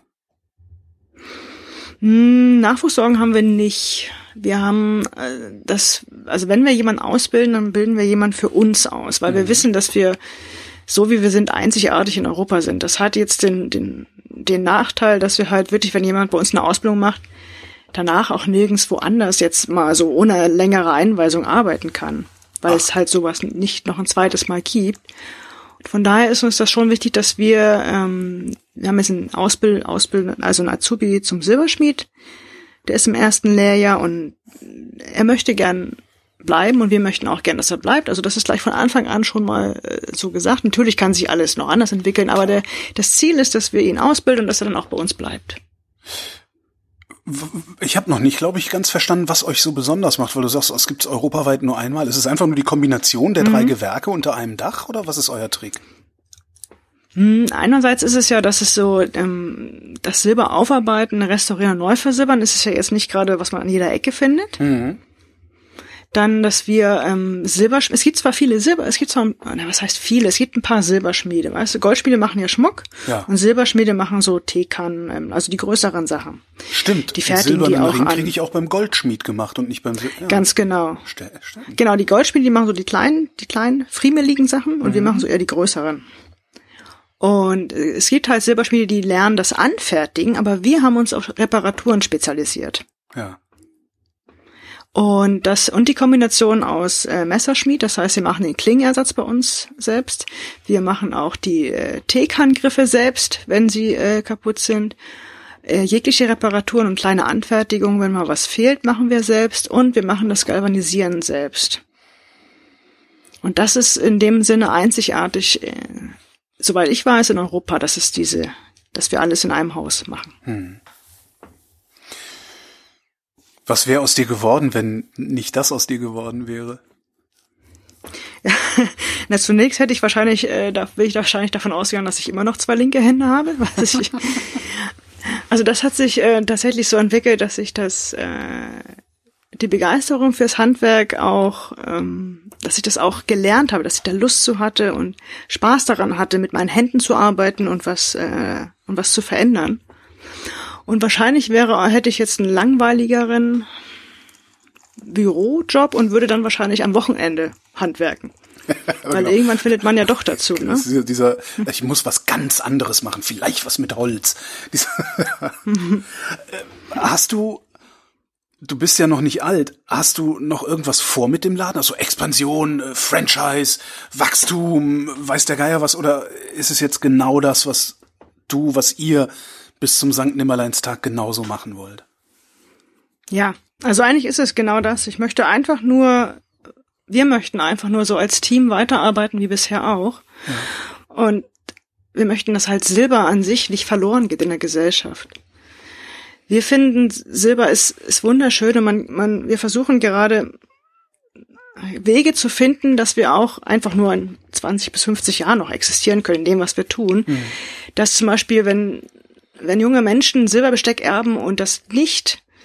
Hm, Nachwuchssorgen haben wir nicht. Wir haben äh, das, also wenn wir jemanden ausbilden, dann bilden wir jemanden für uns aus, weil mhm. wir wissen, dass wir, so wie wir sind, einzigartig in Europa sind. Das hat jetzt den, den, den Nachteil, dass wir halt wirklich, wenn jemand bei uns eine Ausbildung macht, danach auch nirgendwo anders jetzt mal so ohne längere Einweisung arbeiten kann, weil Ach. es halt sowas nicht noch ein zweites Mal gibt. Und von daher ist uns das schon wichtig, dass wir, ähm, wir haben jetzt einen Ausbild, Ausbild, also einen Azubi zum Silberschmied. Der ist im ersten Lehrjahr und er möchte gern bleiben und wir möchten auch gern, dass er bleibt. Also das ist gleich von Anfang an schon mal äh, so gesagt. Natürlich kann sich alles noch anders entwickeln, aber der, das Ziel ist, dass wir ihn ausbilden und dass er dann auch bei uns bleibt. Ich habe noch nicht, glaube ich, ganz verstanden, was euch so besonders macht, weil du sagst, es gibt es europaweit nur einmal. Ist es einfach nur die Kombination der mhm. drei Gewerke unter einem Dach oder was ist euer Trick? Einerseits ist es ja, dass es so, ähm, das Silber aufarbeiten, restaurieren, neu versilbern, ist es ja jetzt nicht gerade, was man an jeder Ecke findet. Mhm. Dann, dass wir ähm, Silber, es gibt zwar viele Silber, es gibt zwar, na, was heißt viele, es gibt ein paar Silberschmiede, weißt du, Goldschmiede machen ja Schmuck ja. und Silberschmiede machen so Teekannen, ähm, also die größeren Sachen. Stimmt, die fertigen die auch Ring an. Kriege ich auch beim Goldschmied gemacht und nicht beim Silber. Ja. Ganz genau. St- stimmt. Genau, die Goldschmiede, die machen so die kleinen, die kleinen, friemeligen Sachen und mhm. wir machen so eher die größeren. Und es gibt halt Silberschmiede, die lernen das Anfertigen, aber wir haben uns auf Reparaturen spezialisiert. Ja. Und das und die Kombination aus äh, Messerschmied, das heißt, wir machen den Klingenersatz bei uns selbst. Wir machen auch die äh, Teekanngriffe selbst, wenn sie äh, kaputt sind. Äh, jegliche Reparaturen und kleine Anfertigungen, wenn mal was fehlt, machen wir selbst. Und wir machen das Galvanisieren selbst. Und das ist in dem Sinne einzigartig, äh, soweit ich weiß, in Europa, dass es diese, dass wir alles in einem Haus machen. Hm. Was wäre aus dir geworden, wenn nicht das aus dir geworden wäre? Ja, na, zunächst hätte ich wahrscheinlich, äh, da will ich wahrscheinlich davon ausgegangen, dass ich immer noch zwei linke Hände habe. Was ich, also das hat sich äh, tatsächlich so entwickelt, dass ich das, äh, die Begeisterung fürs Handwerk auch, ähm, dass ich das auch gelernt habe, dass ich da Lust zu hatte und Spaß daran hatte, mit meinen Händen zu arbeiten und was äh, und was zu verändern. Und wahrscheinlich wäre, hätte ich jetzt einen langweiligeren Bürojob und würde dann wahrscheinlich am Wochenende handwerken. Weil genau. Irgendwann findet man ja doch dazu, ne? Das ist dieser, ich muss was ganz anderes machen, vielleicht was mit Holz. Dieser, mhm. Hast du, du bist ja noch nicht alt, hast du noch irgendwas vor mit dem Laden? Also Expansion, Franchise, Wachstum, weiß der Geier was? Oder ist es jetzt genau das, was du, was ihr bis zum Sankt Nimmerleinstag genauso machen wollt? Ja, also eigentlich ist es genau das. Ich möchte einfach nur, wir möchten einfach nur so als Team weiterarbeiten wie bisher auch. Ja. Und wir möchten, dass halt Silber an sich nicht verloren geht in der Gesellschaft. Wir finden, Silber ist, ist wunderschön und man, man, wir versuchen gerade Wege zu finden, dass wir auch einfach nur in zwanzig bis fünfzig Jahren noch existieren können in dem, was wir tun. Mhm. Dass zum Beispiel, wenn, wenn junge Menschen Silberbesteck erben und das nicht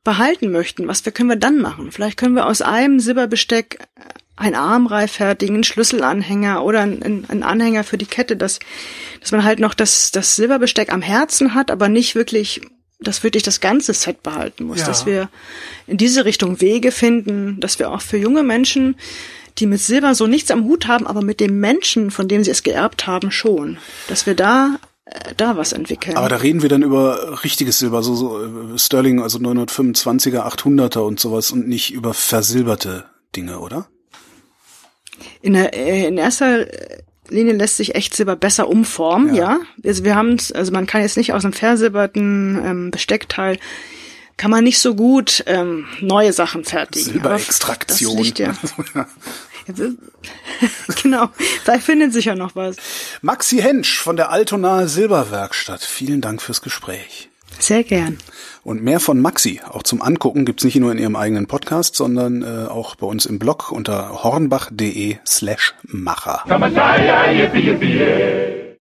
behalten möchten, was wir, können wir dann machen? Vielleicht können wir aus einem Silberbesteck ein Armreif fertigen, einen Schlüsselanhänger oder einen, einen Anhänger für die Kette, dass, dass man halt noch das, das Silberbesteck am Herzen hat, aber nicht wirklich, dass wirklich das ganze Set behalten muss, ja. Dass wir in diese Richtung Wege finden, dass wir auch für junge Menschen, die mit Silber so nichts am Hut haben, aber mit dem Menschen, von dem sie es geerbt haben, schon, dass wir da da was entwickeln. Aber da reden wir dann über richtiges Silber, so, so Sterling, also neunhundertfünfundzwanziger, achthunderter und sowas und nicht über versilberte Dinge, oder? In, der, in erster Linie lässt sich Echtsilber besser umformen, ja. ja. Also wir haben, also man kann jetzt nicht aus einem versilberten ähm, Besteckteil, kann man nicht so gut ähm, neue Sachen fertigen. Silberextraktion. Das liegt ja. Genau, da findet sich ja noch was. Maxi Hensch von der Altonaer Silberwerkstatt. Vielen Dank fürs Gespräch. Sehr gern. Und mehr von Maxi, auch zum Angucken, gibt's nicht nur in ihrem eigenen Podcast, sondern äh, auch bei uns im Blog unter hornbach.de slash Macher.